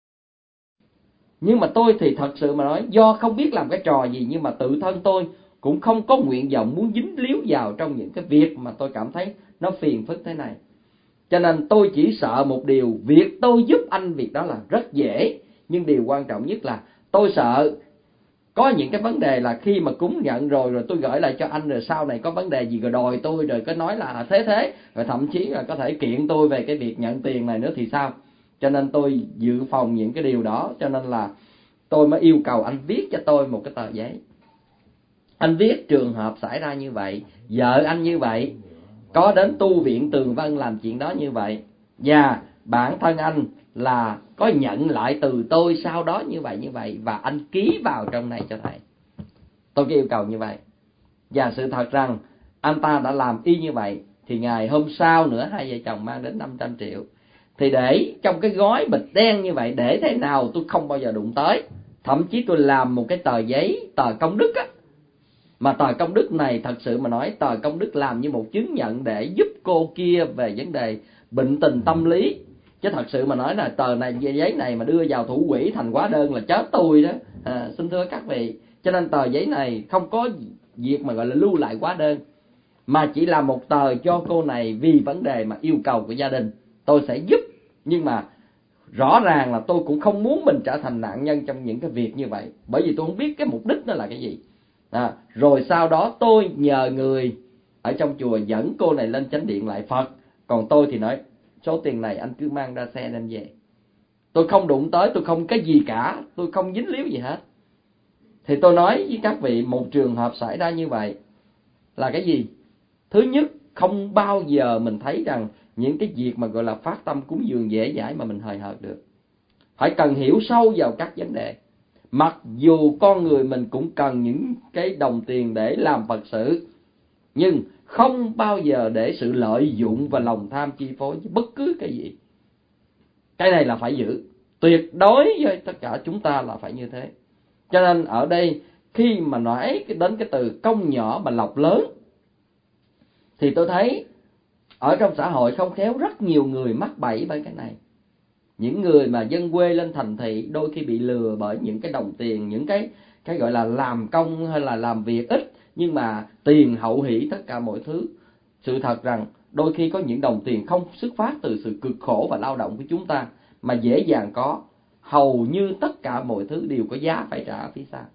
Nhưng mà tôi thì thật sự mà nói, do không biết làm cái trò gì, nhưng mà tự thân tôi cũng không có nguyện vọng muốn dính líu vào trong những cái việc mà tôi cảm thấy nó phiền phức thế này. Cho nên tôi chỉ sợ một điều, việc tôi giúp anh việc đó là rất dễ, nhưng điều quan trọng nhất là tôi sợ có những cái vấn đề là khi mà cúng nhận rồi, rồi tôi gửi lại cho anh, rồi sau này có vấn đề gì rồi đòi tôi, rồi có nói là thế thế, rồi thậm chí là có thể kiện tôi về cái việc nhận tiền này nữa thì sao. Cho nên tôi dự phòng những cái điều đó, cho nên là tôi mới yêu cầu anh viết cho tôi một cái tờ giấy. Anh viết trường hợp xảy ra như vậy, vợ anh như vậy, có đến tu viện Tường Vân làm chuyện đó như vậy, và bản thân anh là có nhận lại từ tôi sau đó như vậy như vậy, và anh ký vào trong này cho thầy. Tôi có yêu cầu như vậy. Và sự thật rằng anh ta đã làm y như vậy. Thì ngày hôm sau nữa hai vợ chồng mang đến năm trăm triệu. Thì để trong cái gói bịch đen như vậy, để thế nào tôi không bao giờ đụng tới. Thậm chí tôi làm một cái tờ giấy, tờ công đức á. Mà tờ công đức này thật sự mà nói, tờ công đức làm như một chứng nhận để giúp cô kia về vấn đề bệnh tình tâm lý. Chứ thật sự mà nói là tờ này, giấy này mà đưa vào thủ quỹ thành hóa đơn là chết tôi đó. À, xin thưa các vị, cho nên tờ giấy này không có việc mà gọi là lưu lại hóa đơn, mà chỉ là một tờ cho cô này vì vấn đề mà yêu cầu của gia đình. Tôi sẽ giúp, nhưng mà rõ ràng là tôi cũng không muốn mình trở thành nạn nhân trong những cái việc như vậy, bởi vì tôi không biết cái mục đích nó là cái gì. À, rồi sau đó tôi nhờ người ở trong chùa dẫn cô này lên chánh điện lại Phật. Còn tôi thì nói số tiền này anh cứ mang ra xe đem về, tôi không đụng tới, tôi không cái gì cả, tôi không dính líu gì hết. Thì tôi nói với các vị, một trường hợp xảy ra như vậy là cái gì? Thứ nhất, không bao giờ mình thấy rằng những cái việc mà gọi là phát tâm cúng dường dễ dãi mà mình hời hợt được. phải cần hiểu sâu vào các vấn đề. Mặc dù con người mình cũng cần những cái đồng tiền để làm Phật sự, nhưng không bao giờ để sự lợi dụng và lòng tham chi phối bất cứ cái gì. Cái này là phải giữ, tuyệt đối với tất cả chúng ta là phải như thế. Cho nên ở đây khi mà nói đến cái từ công nhỏ mà lộc lớn, thì tôi thấy ở trong xã hội không khéo rất nhiều người mắc bẫy bởi cái này. Những người mà dân quê lên thành thị đôi khi bị lừa bởi những cái đồng tiền, những cái cái gọi là làm công hay là làm việc ít nhưng mà tiền hậu hỷ tất cả mọi thứ. Sự thật rằng đôi khi có những đồng tiền không xuất phát từ sự cực khổ và lao động của chúng ta mà dễ dàng có, hầu như tất cả mọi thứ đều có giá phải trả phía sau.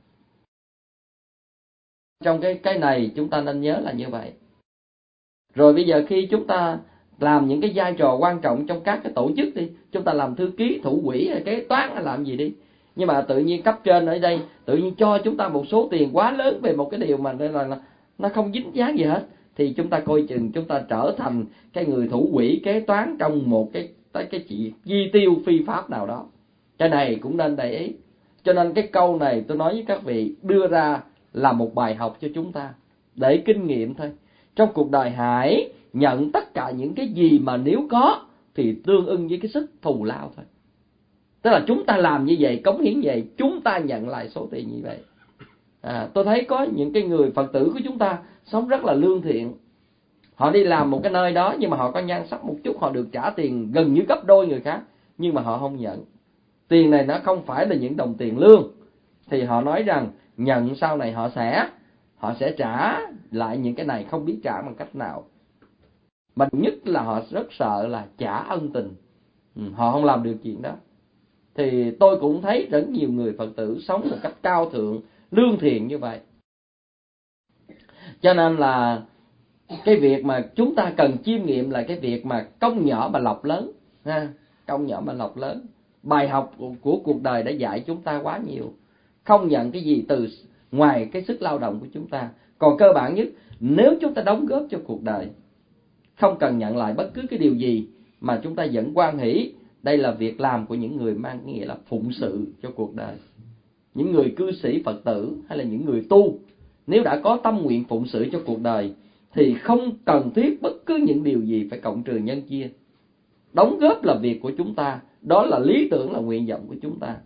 Trong cái cái này chúng ta nên nhớ là như vậy. Rồi bây giờ khi chúng ta làm những cái vai trò quan trọng trong các cái tổ chức đi, chúng ta làm thư ký, thủ quỹ hay kế toán hay làm gì đi, nhưng mà tự nhiên cấp trên ở đây tự nhiên cho chúng ta một số tiền quá lớn về một cái điều mà đây là nó không dính dáng gì hết, thì chúng ta coi chừng chúng ta trở thành cái người thủ quỹ kế toán trong một cái cái cái chuyện chi tiêu phi pháp nào đó. Cái này cũng nên để ý. Cho nên cái câu này tôi nói với các vị đưa ra là một bài học cho chúng ta để kinh nghiệm thôi. Trong cuộc đời hãy nhận tất cả những cái gì mà nếu có thì tương ưng với cái sức thù lao thôi. Tức là chúng ta làm như vậy, cống hiến vậy, chúng ta nhận lại số tiền như vậy. À, tôi thấy có những cái người Phật tử của chúng ta sống rất là lương thiện. Họ đi làm một cái nơi đó nhưng mà họ có nhan sắc một chút, họ được trả tiền gần như gấp đôi người khác, nhưng mà họ không nhận. Tiền này nó không phải là những đồng tiền lương, thì họ nói rằng nhận sau này họ sẽ họ sẽ trả lại những cái này, không biết trả bằng cách nào. Mà nhất là họ rất sợ là trả ân tình, ừ, họ không làm được chuyện đó. Thì tôi cũng thấy rất nhiều người Phật tử sống một cách cao thượng, lương thiện như vậy. Cho nên là cái việc mà chúng ta cần chiêm nghiệm là cái việc mà công nhỏ mà lộc lớn, ha, công nhỏ mà lộc lớn. Bài học của, của cuộc đời đã dạy chúng ta quá nhiều. Không nhận cái gì từ ngoài cái sức lao động của chúng ta. Còn cơ bản nhất, nếu chúng ta đóng góp cho cuộc đời, không cần nhận lại bất cứ cái điều gì, mà chúng ta vẫn hoan hỷ. Đây là việc làm của những người mang nghĩa là phụng sự cho cuộc đời. Những người cư sĩ Phật tử hay là những người tu, nếu đã có tâm nguyện phụng sự cho cuộc đời thì không cần thiết bất cứ những điều gì phải cộng trừ nhân chia. Đóng góp là việc của chúng ta, đó là lý tưởng, là nguyện vọng của chúng ta.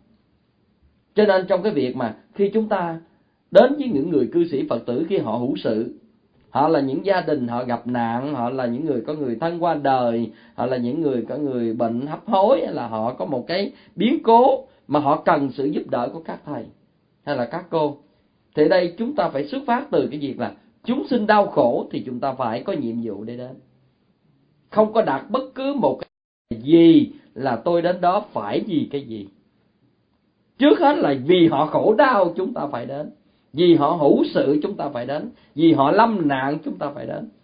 Cho nên trong cái việc mà khi chúng ta đến với những người cư sĩ Phật tử khi họ hữu sự, họ là những gia đình họ gặp nạn, họ là những người có người thân qua đời, họ là những người có người bệnh hấp hối, hay là họ có một cái biến cố mà họ cần sự giúp đỡ của các thầy hay là các cô. Thì ở đây chúng ta phải xuất phát từ cái việc là chúng sinh đau khổ thì chúng ta phải có nhiệm vụ để đến. Không có đặt bất cứ một cái gì là tôi đến đó phải vì cái gì. Trước hết là vì họ khổ đau chúng ta phải đến, vì họ hữu sự chúng ta phải đến, vì họ lâm nạn chúng ta phải đến.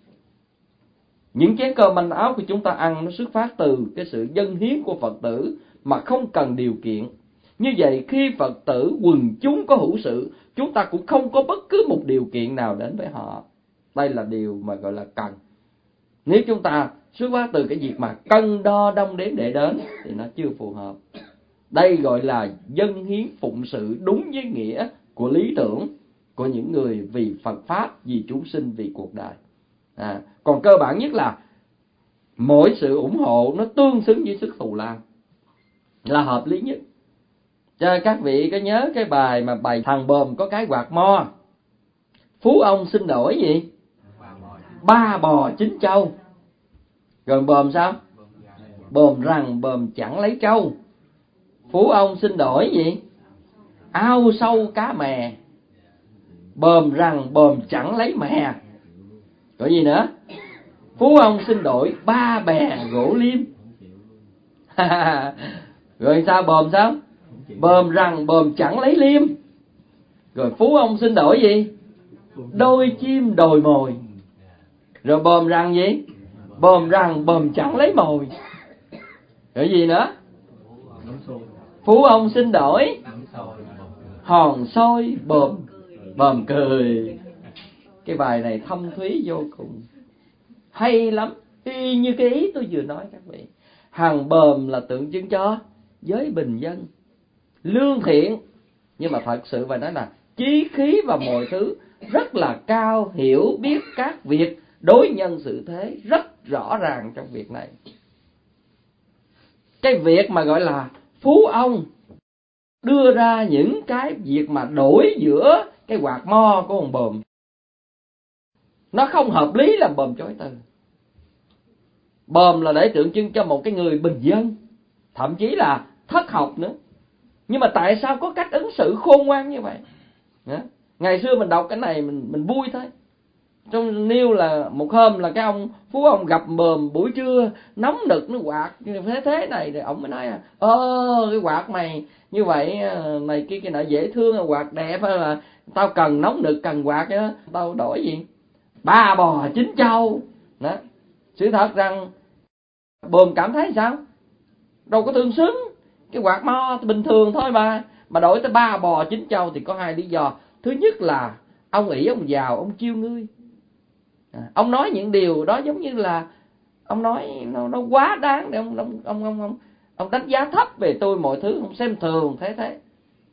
Những chén cơm manh áo của chúng ta ăn nó xuất phát từ cái sự dâng hiến của Phật tử mà không cần điều kiện. Như vậy khi Phật tử quần chúng có hữu sự, chúng ta cũng không có bất cứ một điều kiện nào đến với họ. Đây là điều mà gọi là cần. Nếu chúng ta xuất phát từ cái việc mà cân đo đong đếm để đến thì nó chưa phù hợp. Đây gọi là dâng hiến phụng sự đúng với nghĩa của lý tưởng của những người vì Phật Pháp, vì chúng sinh, vì cuộc đời. À, còn cơ bản nhất là mỗi sự ủng hộ nó tương xứng với sức thù lao là hợp lý nhất. Cho các vị có nhớ cái bài mà bài thằng bờm có cái quạt mo, phú ông xin đổi gì? Ba bò chín trâu. Rồi bờm sao? Bờm rằng bờm chẳng lấy trâu. Phú ông xin đổi gì? Ao sâu cá mè. Bờm rằng bờm chẳng lấy mè. Có gì nữa? Phú ông xin đổi ba bè gỗ liêm. Rồi sao bờm sao? Bờm rằng bờm chẳng lấy liêm. Rồi phú ông xin đổi gì? Đôi chim đồi mồi. Rồi bờm rằng gì? Bờm rằng bờm chẳng lấy mồi. Rồi gì nữa? Phú ông xin đổi hòn soi bờm bờm cười. Cái bài này thâm thúy vô cùng, hay lắm, y như cái ý tôi vừa nói các vị. Hàng bờm là tượng trưng cho giới bình dân, lương thiện, nhưng mà thật sự phải nói là chí khí và mọi thứ rất là cao, hiểu biết các việc đối nhân xử thế rất rõ ràng trong việc này. Cái việc mà gọi là phú ông đưa ra những cái việc mà đổi giữa cái quạt mo của ông Bồm, nó không hợp lý làm Bồm chối từ. Bồm là để tượng trưng cho một cái người bình dân, thậm chí là thất học nữa. Nhưng mà tại sao có cách ứng xử khôn ngoan như vậy? Ngày xưa mình đọc cái này mình mình vui thôi. Trong nêu là một hôm là cái ông phú ông gặp Bồm buổi trưa nóng nực, nó quạt thế thế này, rồi ông mới nói ơ cái quạt mày như vậy này kia kia nọ dễ thương, quạt đẹp, hay là tao cần nóng nực cần quạt đó, tao đổi gì ba bò chín trâu đó. Sự thật rằng Bồm cảm thấy sao? Đâu có tương xứng, cái quạt mo bình thường thôi mà mà đổi tới ba bò chín trâu thì có hai lý do. Thứ nhất là ông ỷ ông giàu, ông chiêu ngươi. À, ông nói những điều đó giống như là ông nói nó, nó quá đáng để ông ông ông ông ông ông đánh giá thấp về tôi, mọi thứ ông xem thường thế thế.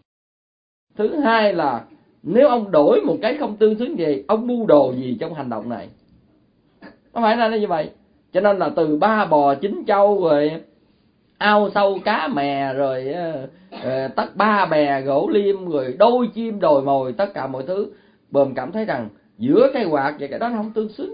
Thứ hai là nếu ông đổi một cái không tương xứng gì, ông mưu đồ gì trong hành động này? Không phải là như vậy. Cho nên là từ ba bò chín trâu rồi ao sâu cá mè rồi uh, tất ba bè gỗ liêm rồi đôi chim đồi mồi, tất cả mọi thứ Bồm cảm thấy rằng giữa cái quạt và cái đó nó không tương xứng.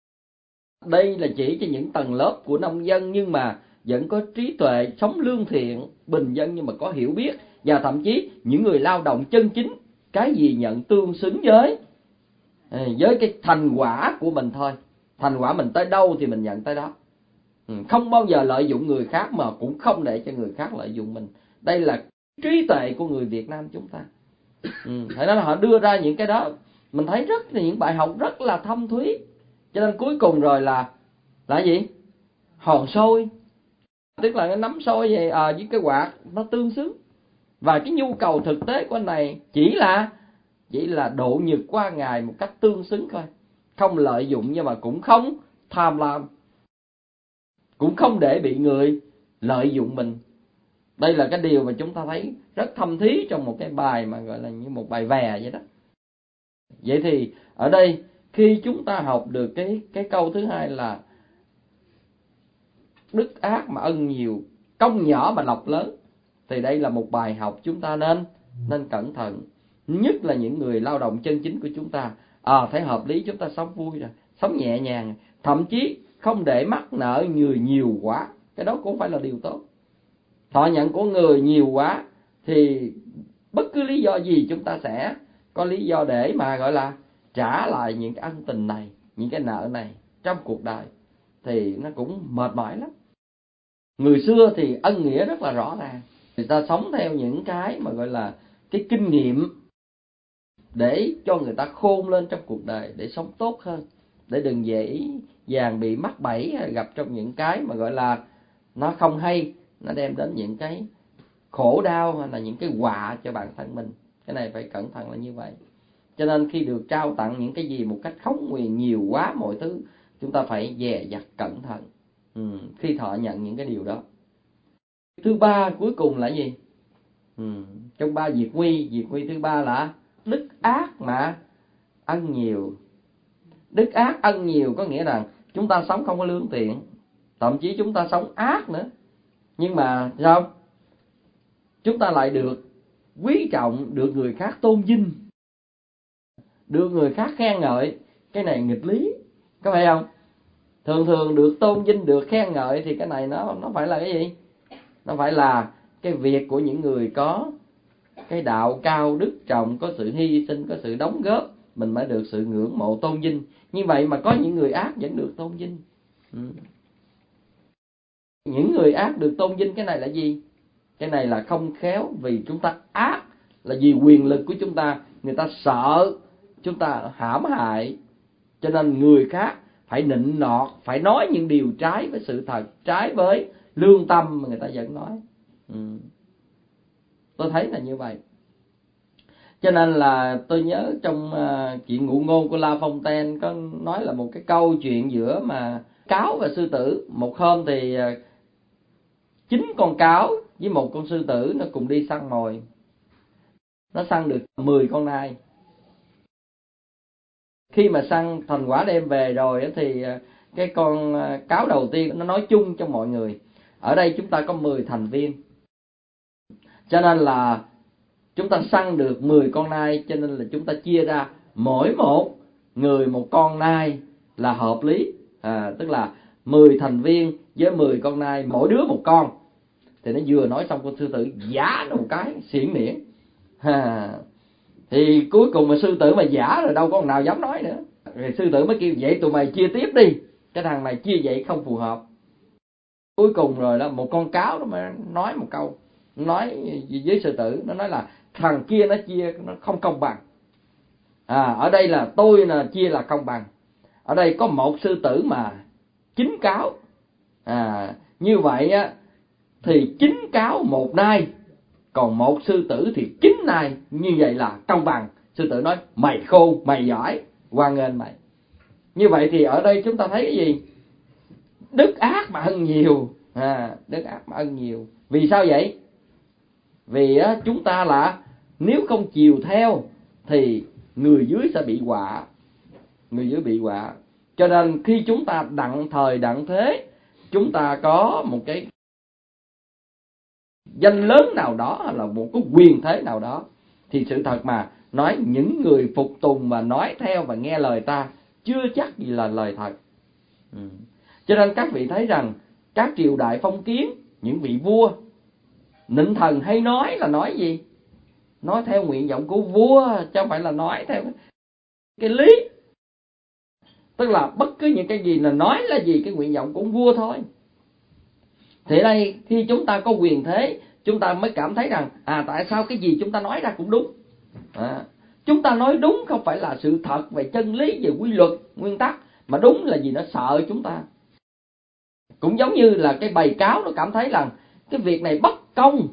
Đây là chỉ cho những tầng lớp của nông dân nhưng mà vẫn có trí tuệ, sống lương thiện, bình dân nhưng mà có hiểu biết, và thậm chí những người lao động chân chính, cái gì nhận tương xứng với với cái thành quả của mình thôi. Thành quả mình tới đâu thì mình nhận tới đó. Không bao giờ lợi dụng người khác mà cũng không để cho người khác lợi dụng mình. Đây là trí tuệ của người Việt Nam chúng ta. Ừ, thế đó là họ đưa ra những cái đó, mình thấy rất là những bài học rất là thâm thúy. Cho nên cuối cùng rồi là là gì? Hòn xôi, tức là cái nắm xôi về à, với cái quạt nó tương xứng. Và cái nhu cầu thực tế của anh này chỉ là chỉ là độ nhật qua ngày một cách tương xứng thôi, không lợi dụng nhưng mà cũng không tham lam, cũng không để bị người lợi dụng mình. Đây là cái điều mà chúng ta thấy rất thâm thí trong một cái bài mà gọi là như một bài vè vậy đó. Vậy thì ở đây khi chúng ta học được cái cái câu thứ hai là đức ác mà ân nhiều, công nhỏ mà lộc lớn, thì đây là một bài học chúng ta nên nên cẩn thận. Nhất là những người lao động chân chính của chúng ta, à, thấy hợp lý chúng ta sống vui rồi, sống nhẹ nhàng, thậm chí không để mắc nợ người nhiều quá, cái đó cũng phải là điều tốt. Thọ nhận của người nhiều quá thì bất cứ lý do gì chúng ta sẽ có lý do để mà gọi là trả lại những cái ân tình này, những cái nợ này trong cuộc đời, thì nó cũng mệt mỏi lắm. Người xưa thì ân nghĩa rất là rõ ràng, người ta sống theo những cái mà gọi là cái kinh nghiệm để cho người ta khôn lên trong cuộc đời, để sống tốt hơn, để đừng dễ dàng bị mắc bẫy, gặp trong những cái mà gọi là nó không hay, nó đem đến những cái khổ đau hay là những cái họa cho bản thân mình. Cái này phải cẩn thận là như vậy. Cho nên khi được trao tặng những cái gì một cách khống nguyền nhiều quá mọi thứ, chúng ta phải dè dặt cẩn thận ừ, khi thọ nhận những cái điều đó. Thứ ba cuối cùng là gì? Ừ, trong ba diệt nguy, diệt nguy thứ ba là đức ác mà ân nhiều. Đức ác ân nhiều có nghĩa rằng chúng ta sống không có lương thiện, thậm chí chúng ta sống ác nữa, nhưng mà sao? Chúng ta lại được quý trọng, được người khác tôn vinh, được người khác khen ngợi. Cái này nghịch lý, có phải không? Thường thường được tôn vinh, được khen ngợi thì cái này nó nó phải là cái gì? Nó phải là cái việc của những người có cái đạo cao đức trọng, có sự hy sinh, có sự đóng góp, mình mới được sự ngưỡng mộ tôn vinh. Như vậy mà có những người ác vẫn được tôn vinh. Ừ. Những người ác được tôn vinh, cái này là gì? Cái này là không khéo, vì chúng ta ác là vì quyền lực của chúng ta, người ta sợ chúng ta hãm hại, cho nên người khác phải nịnh nọt, phải nói những điều trái với sự thật, trái với lương tâm mà người ta vẫn nói. Ừ. Tôi thấy là như vậy. Cho nên là tôi nhớ trong uh, chuyện Ngụ Ngôn của La Fontaine có nói là một cái câu chuyện giữa mà cáo và sư tử. Một hôm thì uh, chín con cáo với một con sư tử nó cùng đi săn mồi. Nó săn được mười con nai. Khi mà săn thành quả đem về rồi thì cái con cáo đầu tiên nó nói chung cho mọi người: ở đây chúng ta có mười thành viên, cho nên là chúng ta săn được mười con nai, cho nên là chúng ta chia ra mỗi một người một con nai là hợp lý. À, tức là mười thành viên với mười con nai, mỗi đứa một con. Thì nó vừa nói xong con sư tử giả nó một cái xiển niễn. À, thì cuối cùng mà sư tử mà giả rồi đâu có con nào dám nói nữa. Rồi sư tử mới kêu vậy tụi mày chia tiếp đi, cái thằng này chia vậy không phù hợp. Cuối cùng rồi đó, một con cáo đó mà nói một câu, nói với sư tử, nó nói là thằng kia nó chia nó không công bằng. À, ở đây là tôi là chia là công bằng. Ở đây có một sư tử mà chín cáo. À, như vậy á thì chín cáo một nai, còn một sư tử thì chín nai, như vậy là công bằng. Sư tử nói mày khôn, mày giỏi, hoan nghênh mày. Như vậy thì ở đây chúng ta thấy cái gì? Đức ác mà ân nhiều. À, đức ác mà ân nhiều. Vì sao vậy? Vì á, chúng ta là nếu không chiều theo thì người dưới sẽ bị họa. Người dưới bị họa. Cho nên khi chúng ta đặng thời đặng thế, chúng ta có một cái danh lớn nào đó, hay là một cái quyền thế nào đó, thì sự thật mà nói, những người phục tùng mà nói theo và nghe lời ta chưa chắc gì là lời thật. Ừ. Cho nên các vị thấy rằng các triều đại phong kiến, những vị vua nịnh thần hay nói là nói gì? Nói theo nguyện vọng của vua, chứ không phải là nói theo cái lý. Tức là bất cứ những cái gì là nói là gì cái nguyện vọng của vua thôi. Thì đây khi chúng ta có quyền thế, chúng ta mới cảm thấy rằng à tại sao cái gì chúng ta nói ra cũng đúng. À, chúng ta nói đúng không phải là sự thật về chân lý, về quy luật, nguyên tắc, mà đúng là vì nó sợ chúng ta. Cũng giống như là cái bầy cáo nó cảm thấy rằng cái việc này bất công,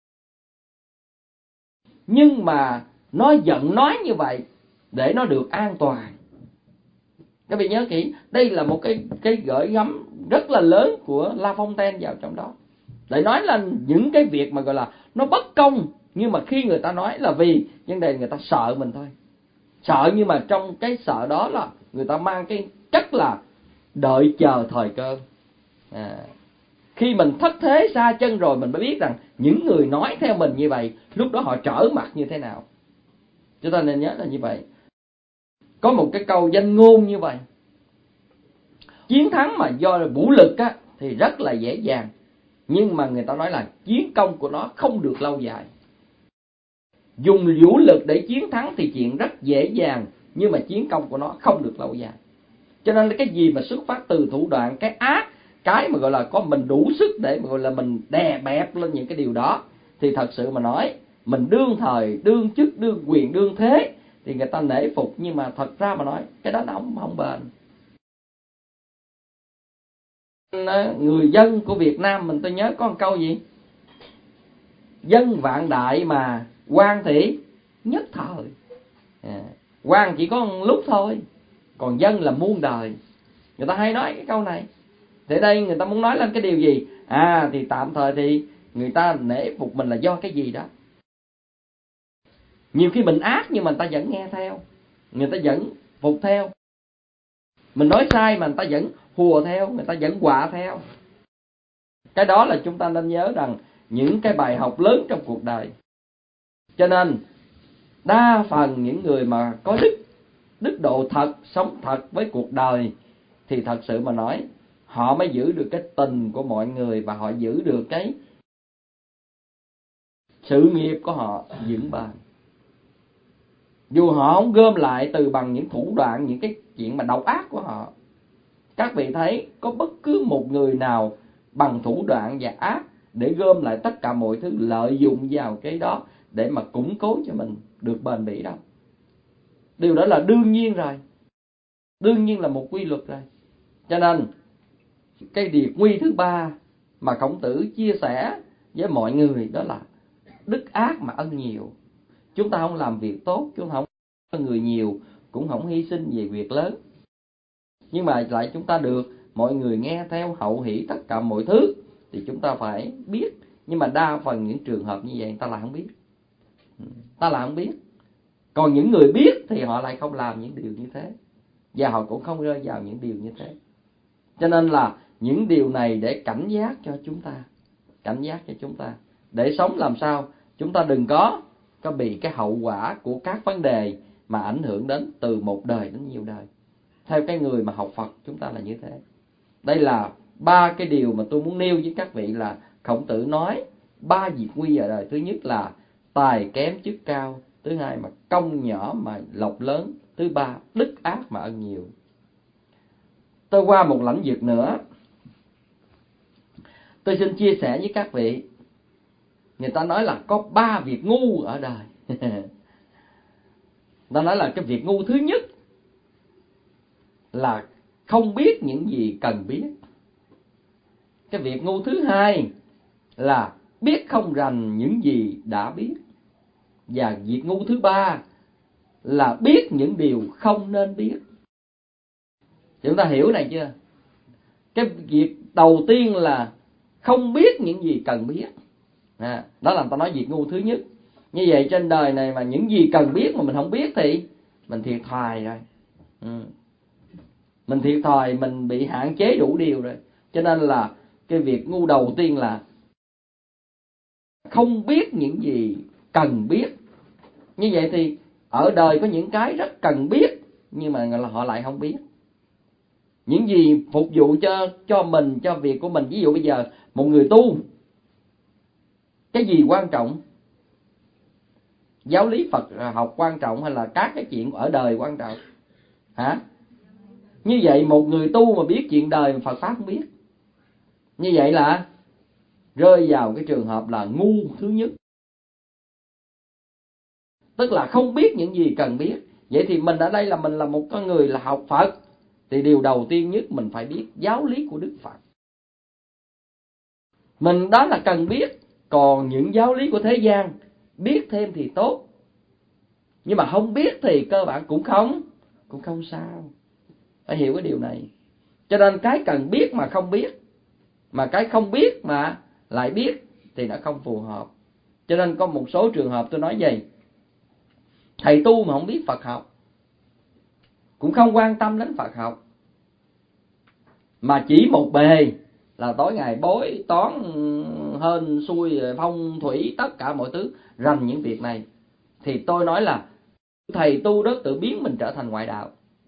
nhưng mà nó giận nói như vậy để nó được an toàn. Các vị nhớ kỹ, đây là một cái cái gửi gắm rất là lớn của La Fontaine vào trong đó. Để nói là những cái việc mà gọi là nó bất công, nhưng mà khi người ta nói là vì vấn đề người ta sợ mình thôi. Sợ, nhưng mà trong cái sợ đó là người ta mang cái chất là đợi chờ thời cơ. À, khi mình thất thế xa chân rồi mình mới biết rằng những người nói theo mình như vậy, lúc đó họ trở mặt như thế nào. Chúng ta nên nhớ là như vậy. Có một cái câu danh ngôn như vậy: chiến thắng mà do vũ lực á, thì rất là dễ dàng, nhưng mà người ta nói là chiến công của nó không được lâu dài. Dùng vũ lực để chiến thắng thì chuyện rất dễ dàng, nhưng mà chiến công của nó không được lâu dài. Cho nên cái gì mà xuất phát từ thủ đoạn, cái ác, cái mà gọi là có mình đủ sức để mà gọi là mình đè bẹp lên những cái điều đó, thì thật sự mà nói, mình đương thời, đương chức, đương quyền, đương thế thì người ta nể phục, nhưng mà thật ra mà nói cái đó nó không, không bền. Người dân của Việt Nam mình, tôi nhớ có một câu gì: dân vạn đại mà quan thì nhất thời. À, quan chỉ có một lúc thôi, còn dân là muôn đời. Người ta hay nói cái câu này. Thế đây người ta muốn nói lên cái điều gì? À thì tạm thời thì người ta nể phục mình là do cái gì đó. Nhiều khi mình ác nhưng mà người ta vẫn nghe theo, người ta vẫn phục theo. Mình nói sai mà người ta vẫn hùa theo, người ta vẫn quạ theo. Cái đó là chúng ta nên nhớ rằng những cái bài học lớn trong cuộc đời. Cho nên đa phần những người mà có đức, đức độ thật, sống thật với cuộc đời, thì thật sự mà nói, họ mới giữ được cái tình của mọi người, và họ giữ được cái sự nghiệp của họ vững bền. Dù họ không gom lại từ bằng những thủ đoạn, những cái chuyện mà độc ác của họ. Các vị thấy có bất cứ một người nào bằng thủ đoạn và ác để gom lại tất cả mọi thứ, lợi dụng vào cái đó để mà củng cố cho mình được bền bỉ đâu. Điều đó là đương nhiên rồi, đương nhiên là một quy luật rồi. Cho nên cái điều nguy thứ ba mà Khổng Tử chia sẻ với mọi người đó là đức ác mà ân nhiều. Chúng ta không làm việc tốt, chúng ta không ân người nhiều, cũng không hy sinh về việc lớn, nhưng mà lại chúng ta được mọi người nghe theo, hậu hỷ tất cả mọi thứ, thì chúng ta phải biết. Nhưng mà đa phần những trường hợp như vậy người ta lại không biết. Ta lại không biết. Còn những người biết thì họ lại không làm những điều như thế, và họ cũng không rơi vào những điều như thế. Cho nên là những điều này để cảnh giác cho chúng ta, cảnh giác cho chúng ta để sống làm sao chúng ta đừng có có bị cái hậu quả của các vấn đề mà ảnh hưởng đến từ một đời đến nhiều đời. Theo cái người mà học Phật chúng ta là như thế. Đây là ba cái điều mà tôi muốn nêu với các vị là Khổng Tử nói ba việc nguy ở đời. Thứ nhất là tài kém chức cao, thứ hai mà công nhỏ mà lộc lớn, thứ ba đức ác mà ân nhiều. Tôi qua một lĩnh vực nữa, tôi xin chia sẻ với các vị. Người ta nói là có ba việc ngu ở đời. Người ta nói là cái việc ngu thứ nhất là không biết những gì cần biết. Cái việc ngu thứ hai là biết không rành những gì đã biết. Và việc ngu thứ ba là biết những điều không nên biết. Chúng ta hiểu này chưa? Cái việc đầu tiên là không biết những gì cần biết. À, đó là người ta nói việc ngu thứ nhất. Như vậy trên đời này mà những gì cần biết mà mình không biết thì mình thiệt thòi rồi. Ừ. Mình thiệt thòi, mình bị hạn chế đủ điều rồi. Cho nên là cái việc ngu đầu tiên là không biết những gì cần biết. Như vậy thì ở đời có những cái rất cần biết nhưng mà họ lại không biết. Những gì phục vụ cho cho mình, cho việc của mình. Ví dụ bây giờ một người tu, cái gì quan trọng? Giáo lý Phật học quan trọng hay là các cái chuyện ở đời quan trọng? Hả? Như vậy một người tu mà biết chuyện đời mà Phật Pháp không biết, như vậy là rơi vào cái trường hợp là ngu thứ nhất. Tức là không biết những gì cần biết. Vậy thì mình ở đây là mình là một con người là học Phật, thì điều đầu tiên nhất mình phải biết giáo lý của Đức Phật. Mình đó là cần biết. Còn những giáo lý của thế gian biết thêm thì tốt, nhưng mà không biết thì cơ bản cũng không Cũng không sao. Phải hiểu cái điều này. Cho nên cái cần biết mà không biết, mà cái không biết mà lại biết thì nó không phù hợp. Cho nên có một số trường hợp tôi nói vậy, thầy tu mà không biết Phật học, cũng không quan tâm đến Phật học, mà chỉ một bề là tối ngày bói toán hên xui phong thủy tất cả mọi thứ, rành những việc này, thì tôi nói là thầy tu đó tự biến mình trở thành ngoại đạo.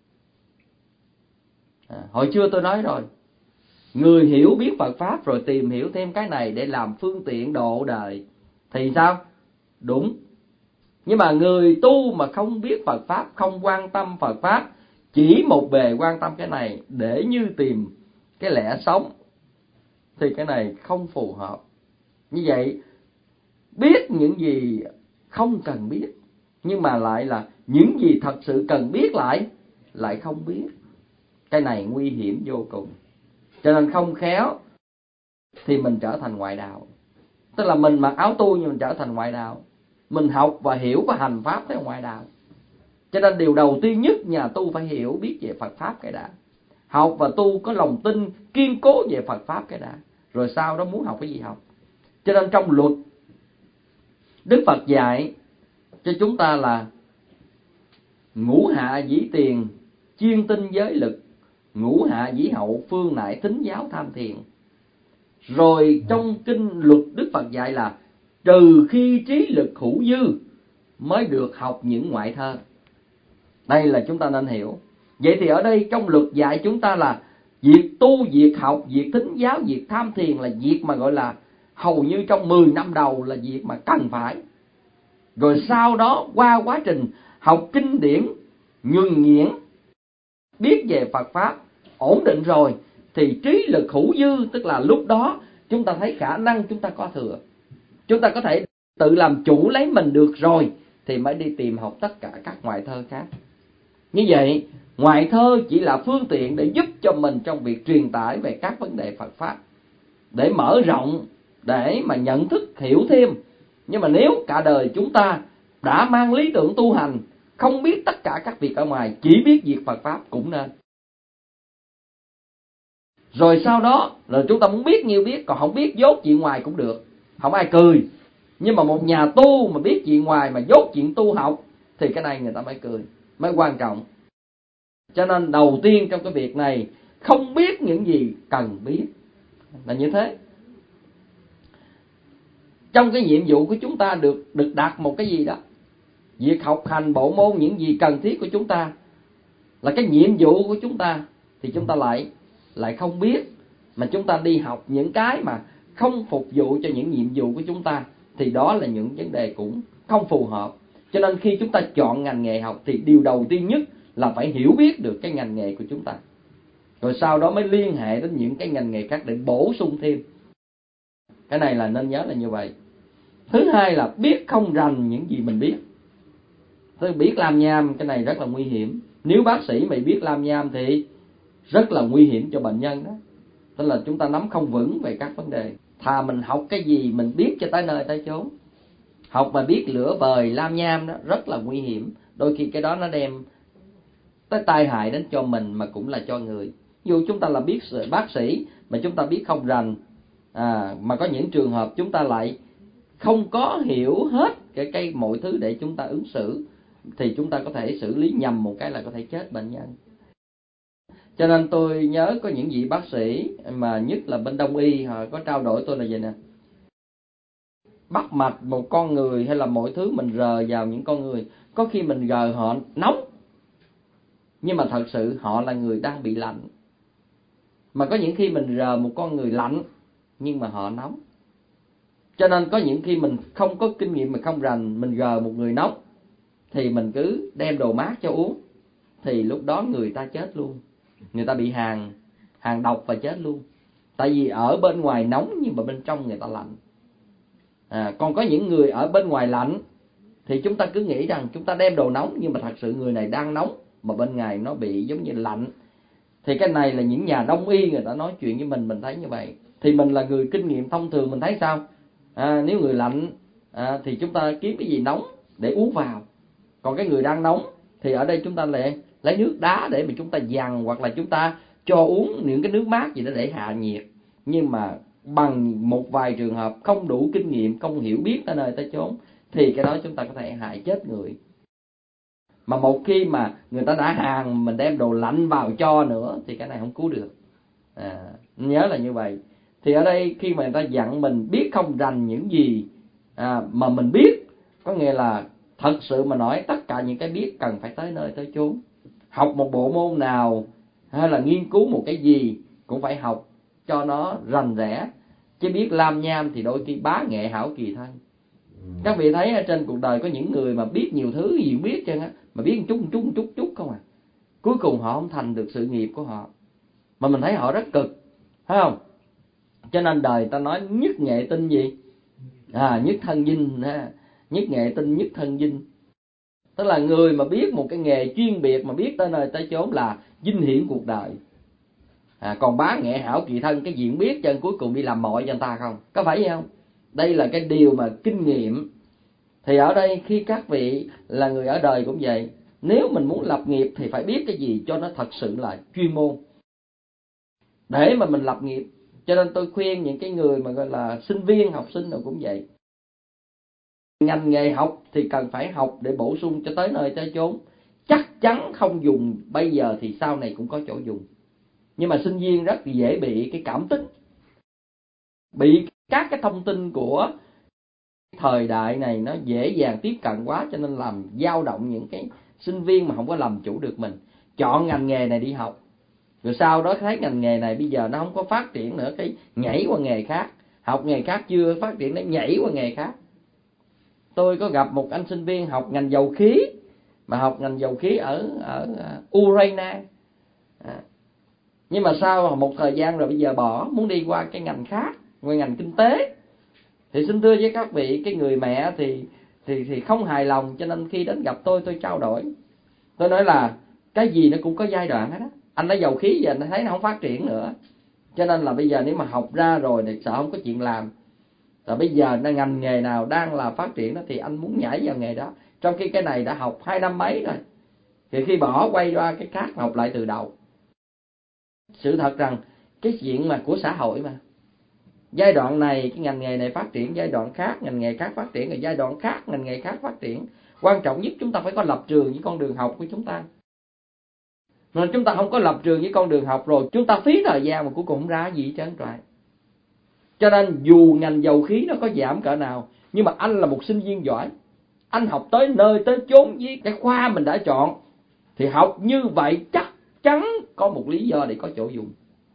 À, hồi xưa tôi nói rồi, người hiểu biết Phật Pháp rồi tìm hiểu thêm cái này để làm phương tiện độ đời thì sao? Đúng. Nhưng mà người tu mà không biết Phật Pháp, không quan tâm Phật Pháp, chỉ một bề quan tâm cái này để như tìm cái lẽ sống, thì cái này không phù hợp. Như vậy biết những gì không cần biết, nhưng mà lại là những gì thật sự cần biết lại lại không biết. Cái này nguy hiểm vô cùng. Cho nên không khéo thì mình trở thành ngoại đạo. Tức là mình mặc áo tu nhưng mình trở thành ngoại đạo. Mình học và hiểu và hành Pháp theo ngoại đạo. Cho nên điều đầu tiên nhất nhà tu phải hiểu biết về Phật Pháp cái đã. Học và tu có lòng tin kiên cố về Phật Pháp cái đã, rồi sau đó muốn học cái gì học. Cho nên trong luật Đức Phật dạy cho chúng ta là ngũ hạ dĩ tiền, chuyên tinh giới lực, ngũ hạ dĩ hậu, phương nại thính giáo tham thiền. Rồi trong kinh luật Đức Phật dạy là trừ khi trí lực hữu dư mới được học những ngoại thơ. Đây là chúng ta nên hiểu. Vậy thì ở đây trong luật dạy chúng ta là việc tu, việc học, việc thính giáo, việc tham thiền là việc mà gọi là hầu như trong mười năm đầu là việc mà cần phải. Rồi sau đó qua quá trình học kinh điển nhuần nhuyễn, biết về Phật Pháp ổn định rồi, thì trí lực hữu dư, tức là lúc đó chúng ta thấy khả năng chúng ta có thừa, chúng ta có thể tự làm chủ lấy mình được rồi, thì mới đi tìm học tất cả các ngoại thơ khác. Như vậy ngoại thơ chỉ là phương tiện để giúp cho mình trong việc truyền tải về các vấn đề Phật Pháp, để mở rộng, để mà nhận thức hiểu thêm. Nhưng mà nếu cả đời chúng ta đã mang lý tưởng tu hành, không biết tất cả các việc ở ngoài, chỉ biết việc Phật Pháp cũng nên. Rồi sau đó là chúng ta muốn biết nhiêu biết, còn không biết dốt chuyện ngoài cũng được, không ai cười. Nhưng mà một nhà tu mà biết chuyện ngoài mà dốt chuyện tu học thì cái này người ta mới cười, mới quan trọng. Cho nên đầu tiên trong cái việc này, không biết những gì cần biết là như thế. Trong cái nhiệm vụ của chúng ta được được đặt một cái gì đó, việc học hành bộ môn, những gì cần thiết của chúng ta là cái nhiệm vụ của chúng ta, thì chúng ta lại lại không biết, mà chúng ta đi học những cái mà không phục vụ cho những nhiệm vụ của chúng ta, thì đó là những vấn đề cũng không phù hợp. Cho nên khi chúng ta chọn ngành nghề học thì điều đầu tiên nhất là phải hiểu biết được cái ngành nghề của chúng ta, rồi sau đó mới liên hệ đến những cái ngành nghề khác để bổ sung thêm. Cái này là nên nhớ là như vậy. Thứ hai là biết không rành những gì mình biết. Tôi biết làm nham, cái này rất là nguy hiểm. Nếu bác sĩ mày biết làm nham thì rất là nguy hiểm cho bệnh nhân đó. Tức là chúng ta nắm không vững về các vấn đề. Thà mình học cái gì mình biết cho tới nơi tới chốn. Học mà biết lửa bời lam nham đó rất là nguy hiểm. Đôi khi cái đó nó đem tới tai hại đến cho mình mà cũng là cho người. Dù chúng ta là biết bác sĩ mà chúng ta biết không rành, à, mà có những trường hợp chúng ta lại không có hiểu hết cái, cái mọi thứ để chúng ta ứng xử, thì chúng ta có thể xử lý nhầm một cái là có thể chết bệnh nhân. Cho nên tôi nhớ có những vị bác sĩ mà nhất là bên Đông y họ có trao đổi tôi là vậy nè: bắt mạch một con người hay là mọi thứ mình rờ vào những con người, có khi mình rờ họ nóng nhưng mà thật sự họ là người đang bị lạnh. Mà có những khi mình rờ một con người lạnh nhưng mà họ nóng. Cho nên có những khi mình không có kinh nghiệm, mà không rành, mình rờ một người nóng thì mình cứ đem đồ mát cho uống, thì lúc đó người ta chết luôn, người ta bị hàng hàng độc và chết luôn. Tại vì ở bên ngoài nóng nhưng mà bên trong người ta lạnh. À, còn có những người ở bên ngoài lạnh thì chúng ta cứ nghĩ rằng chúng ta đem đồ nóng, nhưng mà thật sự người này đang nóng mà bên ngoài nó bị giống như lạnh. Thì cái này là những nhà đông y người ta nói chuyện với mình, mình thấy như vậy. Thì mình là người kinh nghiệm thông thường, mình thấy sao? À, nếu người lạnh à, thì chúng ta kiếm cái gì nóng để uống vào. Còn cái người đang nóng thì ở đây chúng ta lại lấy nước đá để mà chúng ta dằn, hoặc là chúng ta cho uống những cái nước mát gì đó để hạ nhiệt. Nhưng mà bằng một vài trường hợp không đủ kinh nghiệm, không hiểu biết tới nơi tới chốn, thì cái đó chúng ta có thể hại chết người. Mà một khi mà người ta đã hàng, mình đem đồ lạnh vào cho nữa thì cái này không cứu được. À, nhớ là như vậy. Thì ở đây khi mà người ta dặn mình biết không rành những gì à, mà mình biết, có nghĩa là thật sự mà nói tất cả những cái biết cần phải tới nơi tới chốn. Học một bộ môn nào hay là nghiên cứu một cái gì cũng phải học cho nó rành rẽ. Chứ biết lam nham thì đôi khi bá nghệ hảo kỳ thân. Các vị thấy ở trên cuộc đời có những người mà biết nhiều thứ gì biết chân á, mà biết một chút một chút một chút chút không à. Cuối cùng họ không thành được sự nghiệp của họ, mà mình thấy họ rất cực, phải không? Cho nên đời ta nói nhất nghệ tinh gì? À, nhất thân vinh, nhất nghệ tinh nhất thân vinh. Tức là người mà biết một cái nghề chuyên biệt, mà biết tới nơi tới chốn là vinh hiển cuộc đời. À, còn bá nghệ hảo kỳ thân, cái diện biết chân cuối cùng đi làm mọi cho người ta không? Có phải vậy không? Đây là cái điều mà kinh nghiệm. Thì ở đây khi các vị là người ở đời cũng vậy, nếu mình muốn lập nghiệp thì phải biết cái gì cho nó thật sự là chuyên môn để mà mình lập nghiệp. Cho nên tôi khuyên những cái người mà gọi là sinh viên, học sinh nào cũng vậy, ngành nghề học thì cần phải học để bổ sung cho tới nơi tới chốn. Chắc chắn không dùng bây giờ thì sau này cũng có chỗ dùng. Nhưng mà sinh viên rất dễ bị cái cảm tính, bị các cái thông tin của thời đại này nó dễ dàng tiếp cận quá, cho nên làm dao động những cái sinh viên mà không có làm chủ được mình. Chọn ngành nghề này đi học, rồi sau đó thấy ngành nghề này bây giờ nó không có phát triển nữa, cái nhảy qua nghề khác. Học nghề khác chưa phát triển, nó nhảy qua nghề khác. Tôi có gặp một anh sinh viên học ngành dầu khí, mà học ngành dầu khí ở ở Ukraine. À, nhưng mà sau một thời gian rồi bây giờ bỏ, muốn đi qua cái ngành khác, qua ngành kinh tế. Thì xin thưa với các vị, cái người mẹ thì thì thì không hài lòng, cho nên khi đến gặp tôi tôi trao đổi. Tôi nói là cái gì nó cũng có giai đoạn hết đó. Anh lấy dầu khí giờ anh thấy nó không phát triển nữa, cho nên là bây giờ nếu mà học ra rồi thì sợ không có chuyện làm. Rồi bây giờ nó ngành nghề nào đang là phát triển đó thì anh muốn nhảy vào nghề đó, trong khi cái này đã học hai năm mấy rồi. Thì khi bỏ quay qua cái khác học lại từ đầu. Sự thật rằng cái chuyện mà của xã hội mà. Giai đoạn này cái ngành nghề này phát triển, giai đoạn khác ngành nghề khác phát triển, rồi giai đoạn khác ngành nghề khác phát triển. Quan trọng nhất chúng ta phải có lập trường với con đường học của chúng ta. Nên chúng ta không có lập trường với con đường học rồi chúng ta phí thời gian mà cuối cùng không ra gì hết trơn trọi. Cho nên dù ngành dầu khí nó có giảm cỡ nào, nhưng mà anh là một sinh viên giỏi, anh học tới nơi tới chốn với cái khoa mình đã chọn, thì học như vậy chắc chắn có một lý do để có chỗ dùng.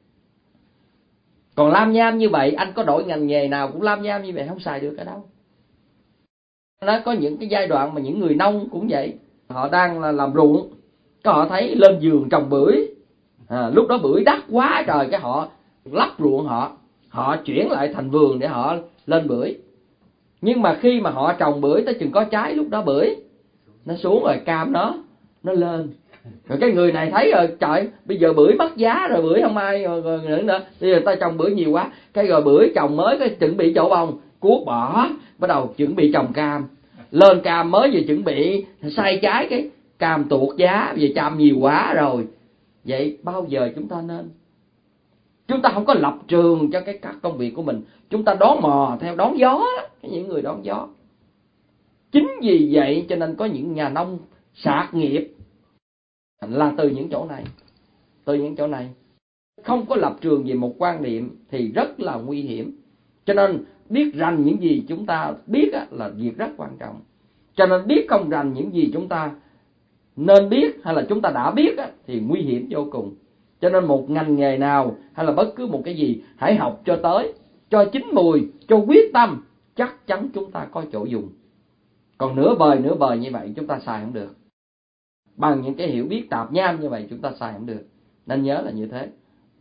Còn lam nham như vậy, anh có đổi ngành nghề nào cũng lam nham như vậy, không xài được ở đâu. Nó có những cái giai đoạn mà những người nông cũng vậy, họ đang là làm ruộng, cái họ thấy lên vườn trồng bưởi, à, lúc đó bưởi đắt quá trời, cái họ lắp ruộng họ, họ chuyển lại thành vườn để họ lên bưởi. Nhưng mà khi mà họ trồng bưởi tới chừng có trái, lúc đó bưởi nó xuống rồi, cam nó nó lên. Rồi cái người này thấy rồi, trời, bây giờ bưởi mất giá rồi, bưởi không ai rồi, rồi nữa nữa, bây giờ ta trồng bưởi nhiều quá, cái rồi bưởi trồng mới cái chuẩn bị chỗ bông, cuốc bỏ, bắt đầu chuẩn bị trồng cam. Lên cam mới vừa chuẩn bị sai trái, cái cam tuột giá, bây giờ cam nhiều quá rồi. Vậy bao giờ chúng ta nên, chúng ta không có lập trường cho cái các công việc của mình, chúng ta đón mò theo đón gió, những người đón gió. Chính vì vậy cho nên có những nhà nông sạt nghiệp là từ những chỗ này, từ những chỗ này. Không có lập trường về một quan niệm thì rất là nguy hiểm. Cho nên biết rành những gì chúng ta biết là việc rất quan trọng. Cho nên biết không rành những gì chúng ta nên biết hay là chúng ta đã biết thì nguy hiểm vô cùng. Cho nên một ngành nghề nào hay là bất cứ một cái gì, hãy học cho tới, cho chín mùi, cho quyết tâm, chắc chắn chúng ta có chỗ dùng. Còn nửa bời nửa bời như vậy chúng ta xài không được. Bằng những cái hiểu biết tạp nham như vậy chúng ta xài không được. Nên nhớ là như thế.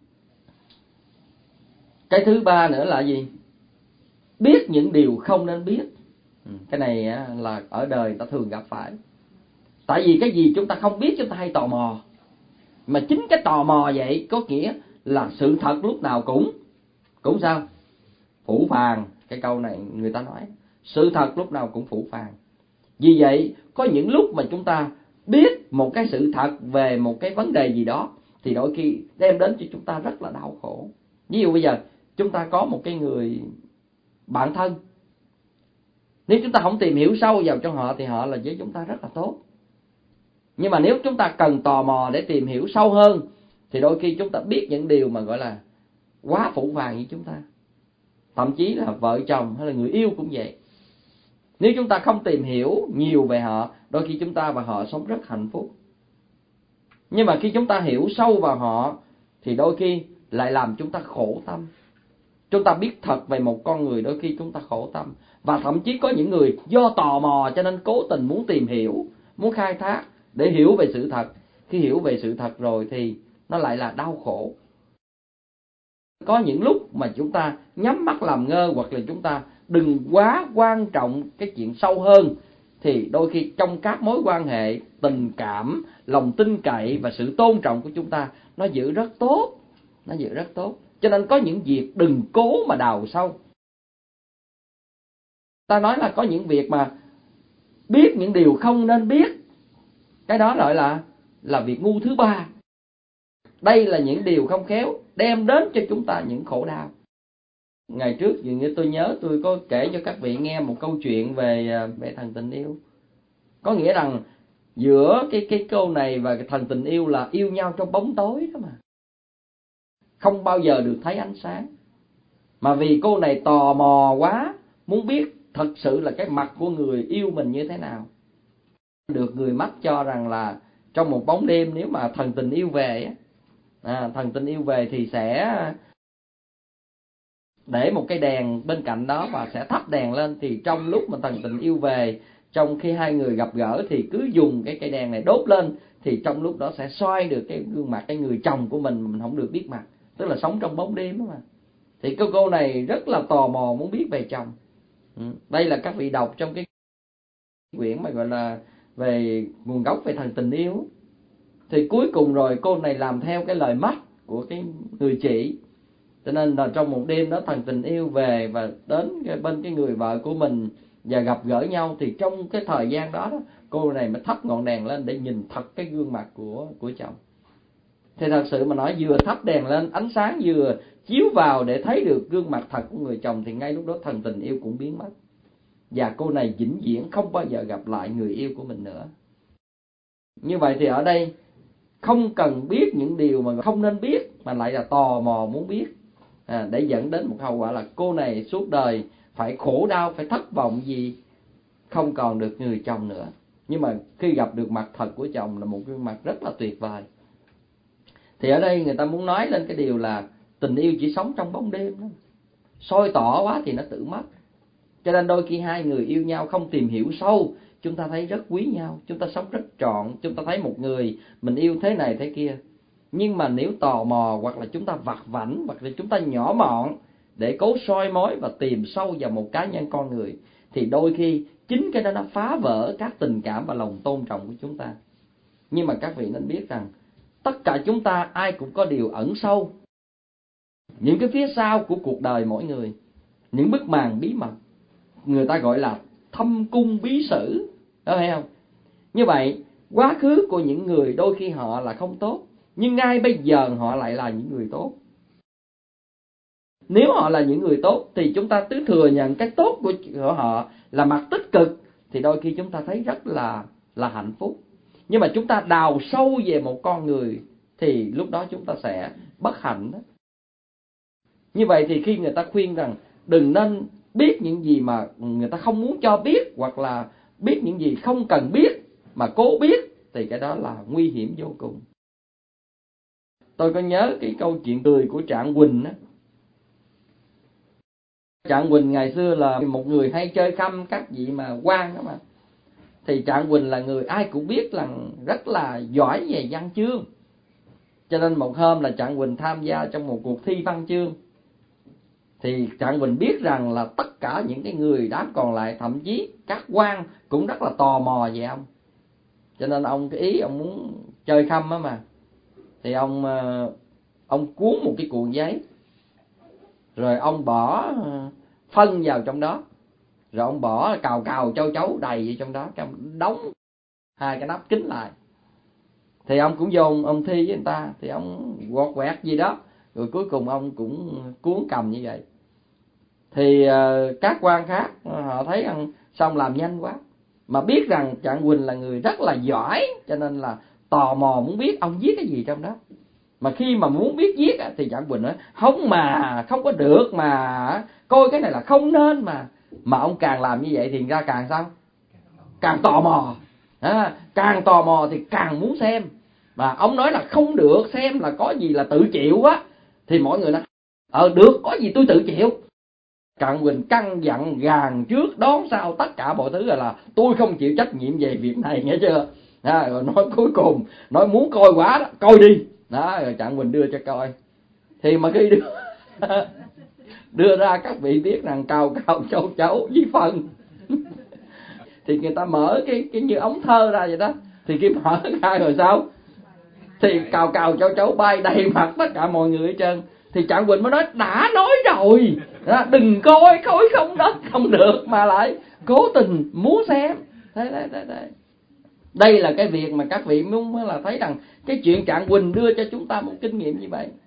Cái thứ ba nữa là gì? Biết những điều không nên biết. Cái này là ở đời ta thường gặp phải. Tại vì cái gì chúng ta không biết chúng ta hay tò mò. Mà chính cái tò mò vậy có nghĩa là sự thật lúc nào cũng cũng sao? Phủ phàng. Cái câu này người ta nói, sự thật lúc nào cũng phủ phàng. Vì vậy có những lúc mà chúng ta biết một cái sự thật về một cái vấn đề gì đó thì đôi khi đem đến cho chúng ta rất là đau khổ. Ví dụ bây giờ chúng ta có một cái người bạn thân, nếu chúng ta không tìm hiểu sâu vào cho họ thì họ là với chúng ta rất là tốt. Nhưng mà nếu chúng ta cần tò mò để tìm hiểu sâu hơn thì đôi khi chúng ta biết những điều mà gọi là quá phủ phàng với chúng ta. Thậm chí là vợ chồng hay là người yêu cũng vậy. Nếu chúng ta không tìm hiểu nhiều về họ, đôi khi chúng ta và họ sống rất hạnh phúc. Nhưng mà khi chúng ta hiểu sâu vào họ thì đôi khi lại làm chúng ta khổ tâm. Chúng ta biết thật về một con người, đôi khi chúng ta khổ tâm. Và thậm chí có những người do tò mò cho nên cố tình muốn tìm hiểu, muốn khai thác để hiểu về sự thật. Khi hiểu về sự thật rồi thì nó lại là đau khổ. Có những lúc mà chúng ta nhắm mắt làm ngơ, hoặc là chúng ta đừng quá quan trọng cái chuyện sâu hơn, thì đôi khi trong các mối quan hệ, tình cảm, lòng tin cậy và sự tôn trọng của chúng ta nó giữ rất tốt, nó giữ rất tốt. Cho nên có những việc đừng cố mà đào sâu. Ta nói là có những việc mà biết những điều không nên biết, cái đó gọi là là việc ngu thứ ba. Đây là những điều không khéo đem đến cho chúng ta những khổ đau. Ngày trước dường như tôi nhớ tôi có kể cho các vị nghe một câu chuyện về về thần tình yêu. Có nghĩa rằng giữa cái cái câu này và cái thần tình yêu là yêu nhau trong bóng tối đó mà, không bao giờ được thấy ánh sáng. Mà vì cô này tò mò quá, muốn biết thật sự là cái mặt của người yêu mình như thế nào. Được người mách cho rằng là trong một bóng đêm, nếu mà thần tình yêu về à, thần tình yêu về thì sẽ để một cái đèn bên cạnh đó và sẽ thắp đèn lên. Thì trong lúc mà thần tình yêu về, trong khi hai người gặp gỡ thì cứ dùng cái cây đèn này đốt lên, thì trong lúc đó sẽ soi được cái gương mặt cái người chồng của mình mà mình không được biết mặt, tức là sống trong bóng đêm đó mà. Thì cô cô này rất là tò mò muốn biết về chồng. Đây là các vị đọc trong cái quyển mà gọi là về nguồn gốc về thần tình yêu. Thì cuối cùng rồi cô này làm theo cái lời mách của cái người chị. Cho nên là trong một đêm đó thần tình yêu về và đến bên cái người vợ của mình và gặp gỡ nhau. Thì trong cái thời gian đó, đó cô này mới thắp ngọn đèn lên để nhìn thật cái gương mặt của của chồng. Thì thật sự mà nói, vừa thắp đèn lên, ánh sáng vừa chiếu vào để thấy được gương mặt thật của người chồng, thì ngay lúc đó thần tình yêu cũng biến mất. Và cô này vĩnh viễn không bao giờ gặp lại người yêu của mình nữa. Như vậy thì ở đây không cần biết những điều mà không nên biết, mà lại là tò mò muốn biết, à, để dẫn đến một hậu quả là cô này suốt đời phải khổ đau, phải thất vọng vì không còn được người chồng nữa. Nhưng mà khi gặp được mặt thật của chồng là một gương mặt rất là tuyệt vời. Thì ở đây người ta muốn nói lên cái điều là tình yêu chỉ sống trong bóng đêm đó. Soi tỏ quá thì nó tự mất. Cho nên đôi khi hai người yêu nhau không tìm hiểu sâu, chúng ta thấy rất quý nhau, chúng ta sống rất trọn, chúng ta thấy một người mình yêu thế này thế kia. Nhưng mà nếu tò mò, hoặc là chúng ta vặt vãnh, hoặc là chúng ta nhỏ mọn để cố soi mói và tìm sâu vào một cá nhân con người, thì đôi khi chính cái đó nó phá vỡ các tình cảm và lòng tôn trọng của chúng ta. Nhưng mà các vị nên biết rằng tất cả chúng ta ai cũng có điều ẩn sâu, những cái phía sau của cuộc đời mỗi người, những bức màn bí mật, người ta gọi là thâm cung bí sử, có phải không? Như vậy quá khứ của những người đôi khi họ là không tốt, nhưng ngay bây giờ họ lại là những người tốt. Nếu họ là những người tốt thì chúng ta cứ thừa nhận cái tốt của họ là mặt tích cực, thì đôi khi chúng ta thấy rất là là hạnh phúc. Nhưng mà chúng ta đào sâu về một con người thì lúc đó chúng ta sẽ bất hạnh đó. Như vậy thì khi người ta khuyên rằng đừng nên biết những gì mà người ta không muốn cho biết, hoặc là biết những gì không cần biết mà cố biết, thì cái đó là nguy hiểm vô cùng. Tôi có nhớ cái câu chuyện cười của Trạng Quỳnh á. Trạng Quỳnh ngày xưa là một người hay chơi khăm các vị mà quan đó mà. Thì Trạng Quỳnh là người ai cũng biết là rất là giỏi về văn chương. Cho nên một hôm là Trạng Quỳnh tham gia trong một cuộc thi văn chương. Thì Trạng Quỳnh biết rằng là tất cả những cái người đám còn lại, thậm chí các quan cũng rất là tò mò về ông. Cho nên ông cái ý ông muốn chơi khăm á mà. Thì ông ông cuốn một cái cuộn giấy, rồi ông bỏ phân vào trong đó, rồi ông bỏ cào cào châu chấu đầy vào trong đó, đóng hai cái nắp kín lại. Thì ông cũng vô ông thi với người ta, thì ông quọt quẹt gì đó, rồi cuối cùng ông cũng cuốn cầm như vậy. Thì uh, các quan khác họ thấy rằng xong làm nhanh quá, mà biết rằng Trạng Quỳnh là người rất là giỏi, cho nên là tò mò muốn biết ông viết cái gì trong đó. Mà khi mà muốn biết viết thì Trạng Quỳnh nói không mà, không có được mà, coi cái này là không nên mà. Mà ông càng làm như vậy thì ra càng sao? Càng tò mò. À, càng tò mò thì càng muốn xem. Mà ông nói là không được, xem là có gì là tự chịu á. Thì mọi người nói ờ được, có gì tôi tự chịu. Trạng Quỳnh căn dặn gàn trước đón sau tất cả mọi thứ, rồi là tôi không chịu trách nhiệm về việc này, nghe chưa? À, rồi nói cuối cùng, nói muốn coi quá đó, coi đi. Đó, rồi Trạng Quỳnh đưa cho coi. Thì mà khi đưa, đưa ra các vị biết rằng cào cào châu chấu với phân. Thì người ta mở cái cái như ống thơ ra vậy đó. Thì khi mở ra rồi sao? Thì cào cào châu chấu bay đầy mặt tất cả mọi người hết trơn. Thì Trạng Quỳnh mới nói đã nói rồi, đừng coi, coi không đó, không được, mà lại cố tình muốn xem. Đấy, đấy, đấy, đấy. Đây là cái việc mà các vị muốn là thấy rằng cái chuyện Trạng Quỳnh đưa cho chúng ta một kinh nghiệm như vậy.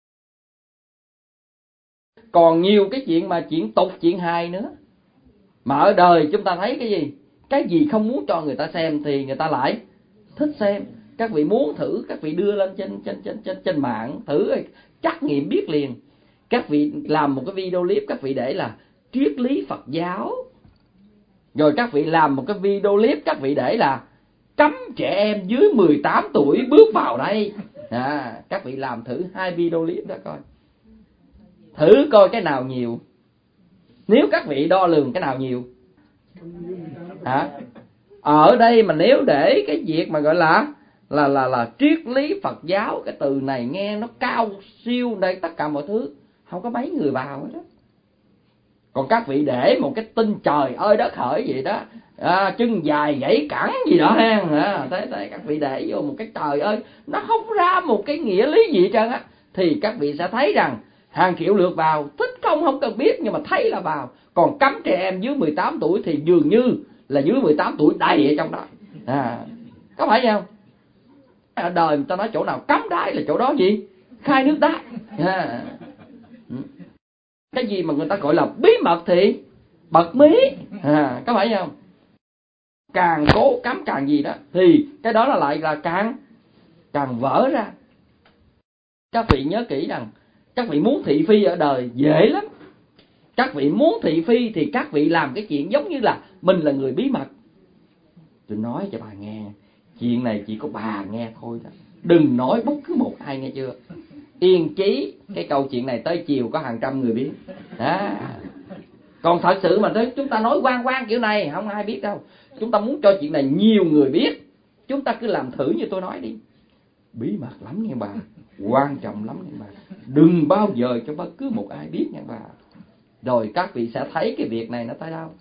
Còn nhiều cái chuyện mà chuyện tục, chuyện hài nữa. Mà ở đời chúng ta thấy cái gì? Cái gì không muốn cho người ta xem thì người ta lại thích xem. Các vị muốn thử, các vị đưa lên trên trên trên trên trên mạng thử, trắc nghiệm biết liền. Các vị làm một cái video clip, các vị để là triết lý Phật giáo. Rồi các vị làm một cái video clip, các vị để là cấm trẻ em dưới mười tám tuổi bước vào đây. À, các vị làm thử hai video clip đó coi. Thử coi cái nào nhiều. Nếu các vị đo lường cái nào nhiều. Hả? Ở đây mà nếu để cái việc mà gọi là là là là triết lý Phật giáo, cái từ này nghe nó cao siêu đây tất cả mọi thứ, không có mấy người vào đó. Còn các vị để một cái tin trời ơi đất hỡi vậy đó, à, chân dài gãy cẳng gì đó ha, à, thế, thế các vị để vô một cái trời ơi nó không ra một cái nghĩa lý gì hết trơn á, thì các vị sẽ thấy rằng hàng triệu lượt vào, thích không không cần biết nhưng mà thấy là vào. Còn cấm trẻ em dưới mười tám tuổi thì dường như là dưới mười tám tuổi đầy ở trong đó, à, có phải không? Ở đời người ta nói chỗ nào cắm đáy là chỗ đó gì? Khai nước đá. À. Cái gì mà người ta gọi là bí mật thì bật mí. À, có phải không? Càng cố cắm càng gì đó thì cái đó là lại là càng càng vỡ ra. Các vị nhớ kỹ rằng các vị muốn thị phi ở đời dễ lắm. Các vị muốn thị phi thì các vị làm cái chuyện giống như là mình là người bí mật. Tôi nói cho bà nghe, chuyện này chỉ có bà nghe thôi đó. Đừng nói bất cứ một ai, nghe chưa? Yên chí, cái câu chuyện này tới chiều có hàng trăm người biết. Đó. Còn thật sự mà chúng ta nói quan quan kiểu này không ai biết đâu. Chúng ta muốn cho chuyện này nhiều người biết, chúng ta cứ làm thử như tôi nói đi. Bí mật lắm nghe bà, quan trọng lắm nghe bà. Đừng bao giờ cho bất cứ một ai biết nghe bà. Rồi các vị sẽ thấy cái việc này nó tới đâu.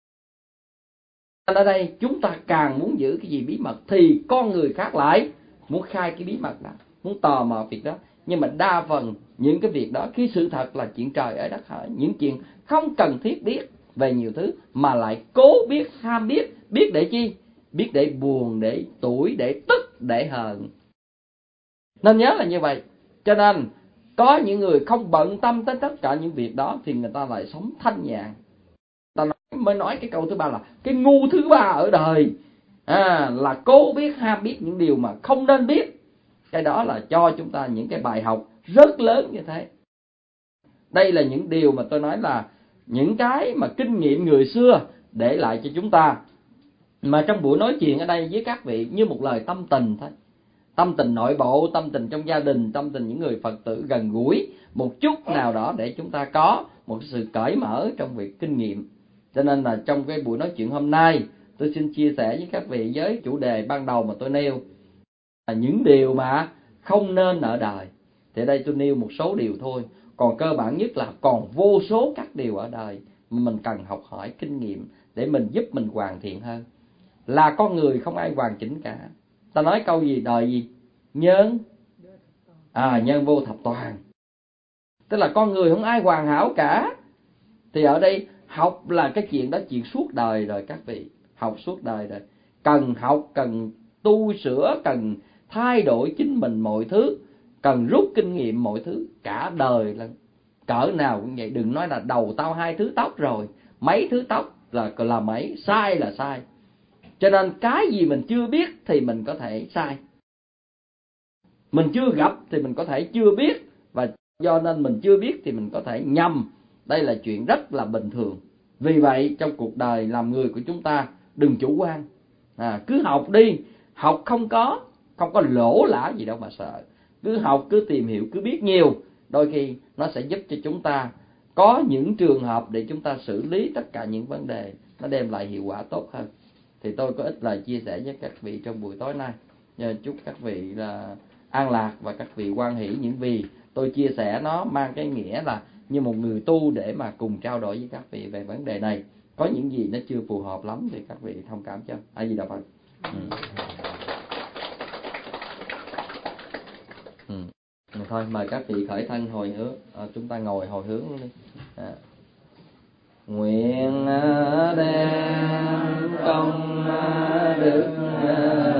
Ở đây chúng ta càng muốn giữ cái gì bí mật thì con người khác lại muốn khai cái bí mật đó, muốn tò mò việc đó. Nhưng mà đa phần những cái việc đó khi sự thật là chuyện trời ở đất hỡi, những chuyện không cần thiết biết về nhiều thứ mà lại cố biết, ham biết. Biết để chi? Biết để buồn, để tủi, để tức, để hờn. Nên nhớ là như vậy. Cho nên có những người không bận tâm tới tất cả những việc đó thì người ta lại sống thanh nhàn. Ta mới nói cái câu thứ ba là cái ngu thứ ba ở đời à, là cố biết, ham biết những điều mà không nên biết. Cái đó là cho chúng ta những cái bài học rất lớn như thế. Đây là những điều mà tôi nói là những cái mà kinh nghiệm người xưa để lại cho chúng ta. Mà trong buổi nói chuyện ở đây với các vị như một lời tâm tình thôi. Tâm tình nội bộ, tâm tình trong gia đình, tâm tình những người Phật tử gần gũi một chút nào đó để chúng ta có một sự cởi mở trong việc kinh nghiệm. Cho nên là trong cái buổi nói chuyện hôm nay, tôi xin chia sẻ với các vị với chủ đề ban đầu mà tôi nêu là những điều mà không nên ở đời. Thì đây tôi nêu một số điều thôi. Còn cơ bản nhất là còn vô số các điều ở đời mà mình cần học hỏi kinh nghiệm để mình giúp mình hoàn thiện hơn. Là con người không ai hoàn chỉnh cả. Ta nói câu gì? Đời gì? Nhân À nhân vô thập toàn. Tức là con người không ai hoàn hảo cả. Thì ở đây học là cái chuyện đó chuyện suốt đời rồi các vị. Học suốt đời rồi. Cần học, cần tu sửa, cần thay đổi chính mình mọi thứ, cần rút kinh nghiệm mọi thứ cả đời lần. Cỡ nào cũng vậy. Đừng nói là đầu tao hai thứ tóc rồi, mấy thứ tóc là là mấy. Sai là sai. Cho nên cái gì mình chưa biết thì mình có thể sai. Mình chưa gặp thì mình có thể chưa biết. Và do nên mình chưa biết thì mình có thể nhầm. Đây là chuyện rất là bình thường. Vì vậy trong cuộc đời làm người của chúng ta đừng chủ quan. À, cứ học đi. Học không có Không có lỗ lã gì đâu mà sợ. Cứ học, cứ tìm hiểu, cứ biết nhiều. Đôi khi nó sẽ giúp cho chúng ta có những trường hợp để chúng ta xử lý tất cả những vấn đề, nó đem lại hiệu quả tốt hơn. Thì tôi có ít lời chia sẻ với các vị trong buổi tối nay. Chúc các vị là an lạc và các vị hoan hỷ những vì tôi chia sẻ nó mang cái nghĩa là như một người tu để mà cùng trao đổi với các vị về vấn đề này. Có những gì nó chưa phù hợp lắm thì các vị thông cảm cho. A Di Đà Phật. Ừ. Ừ. Thôi mời các vị khởi thân hồi hướng. À, chúng ta ngồi hồi hướng luôn đi. À. Nguyện đem công đức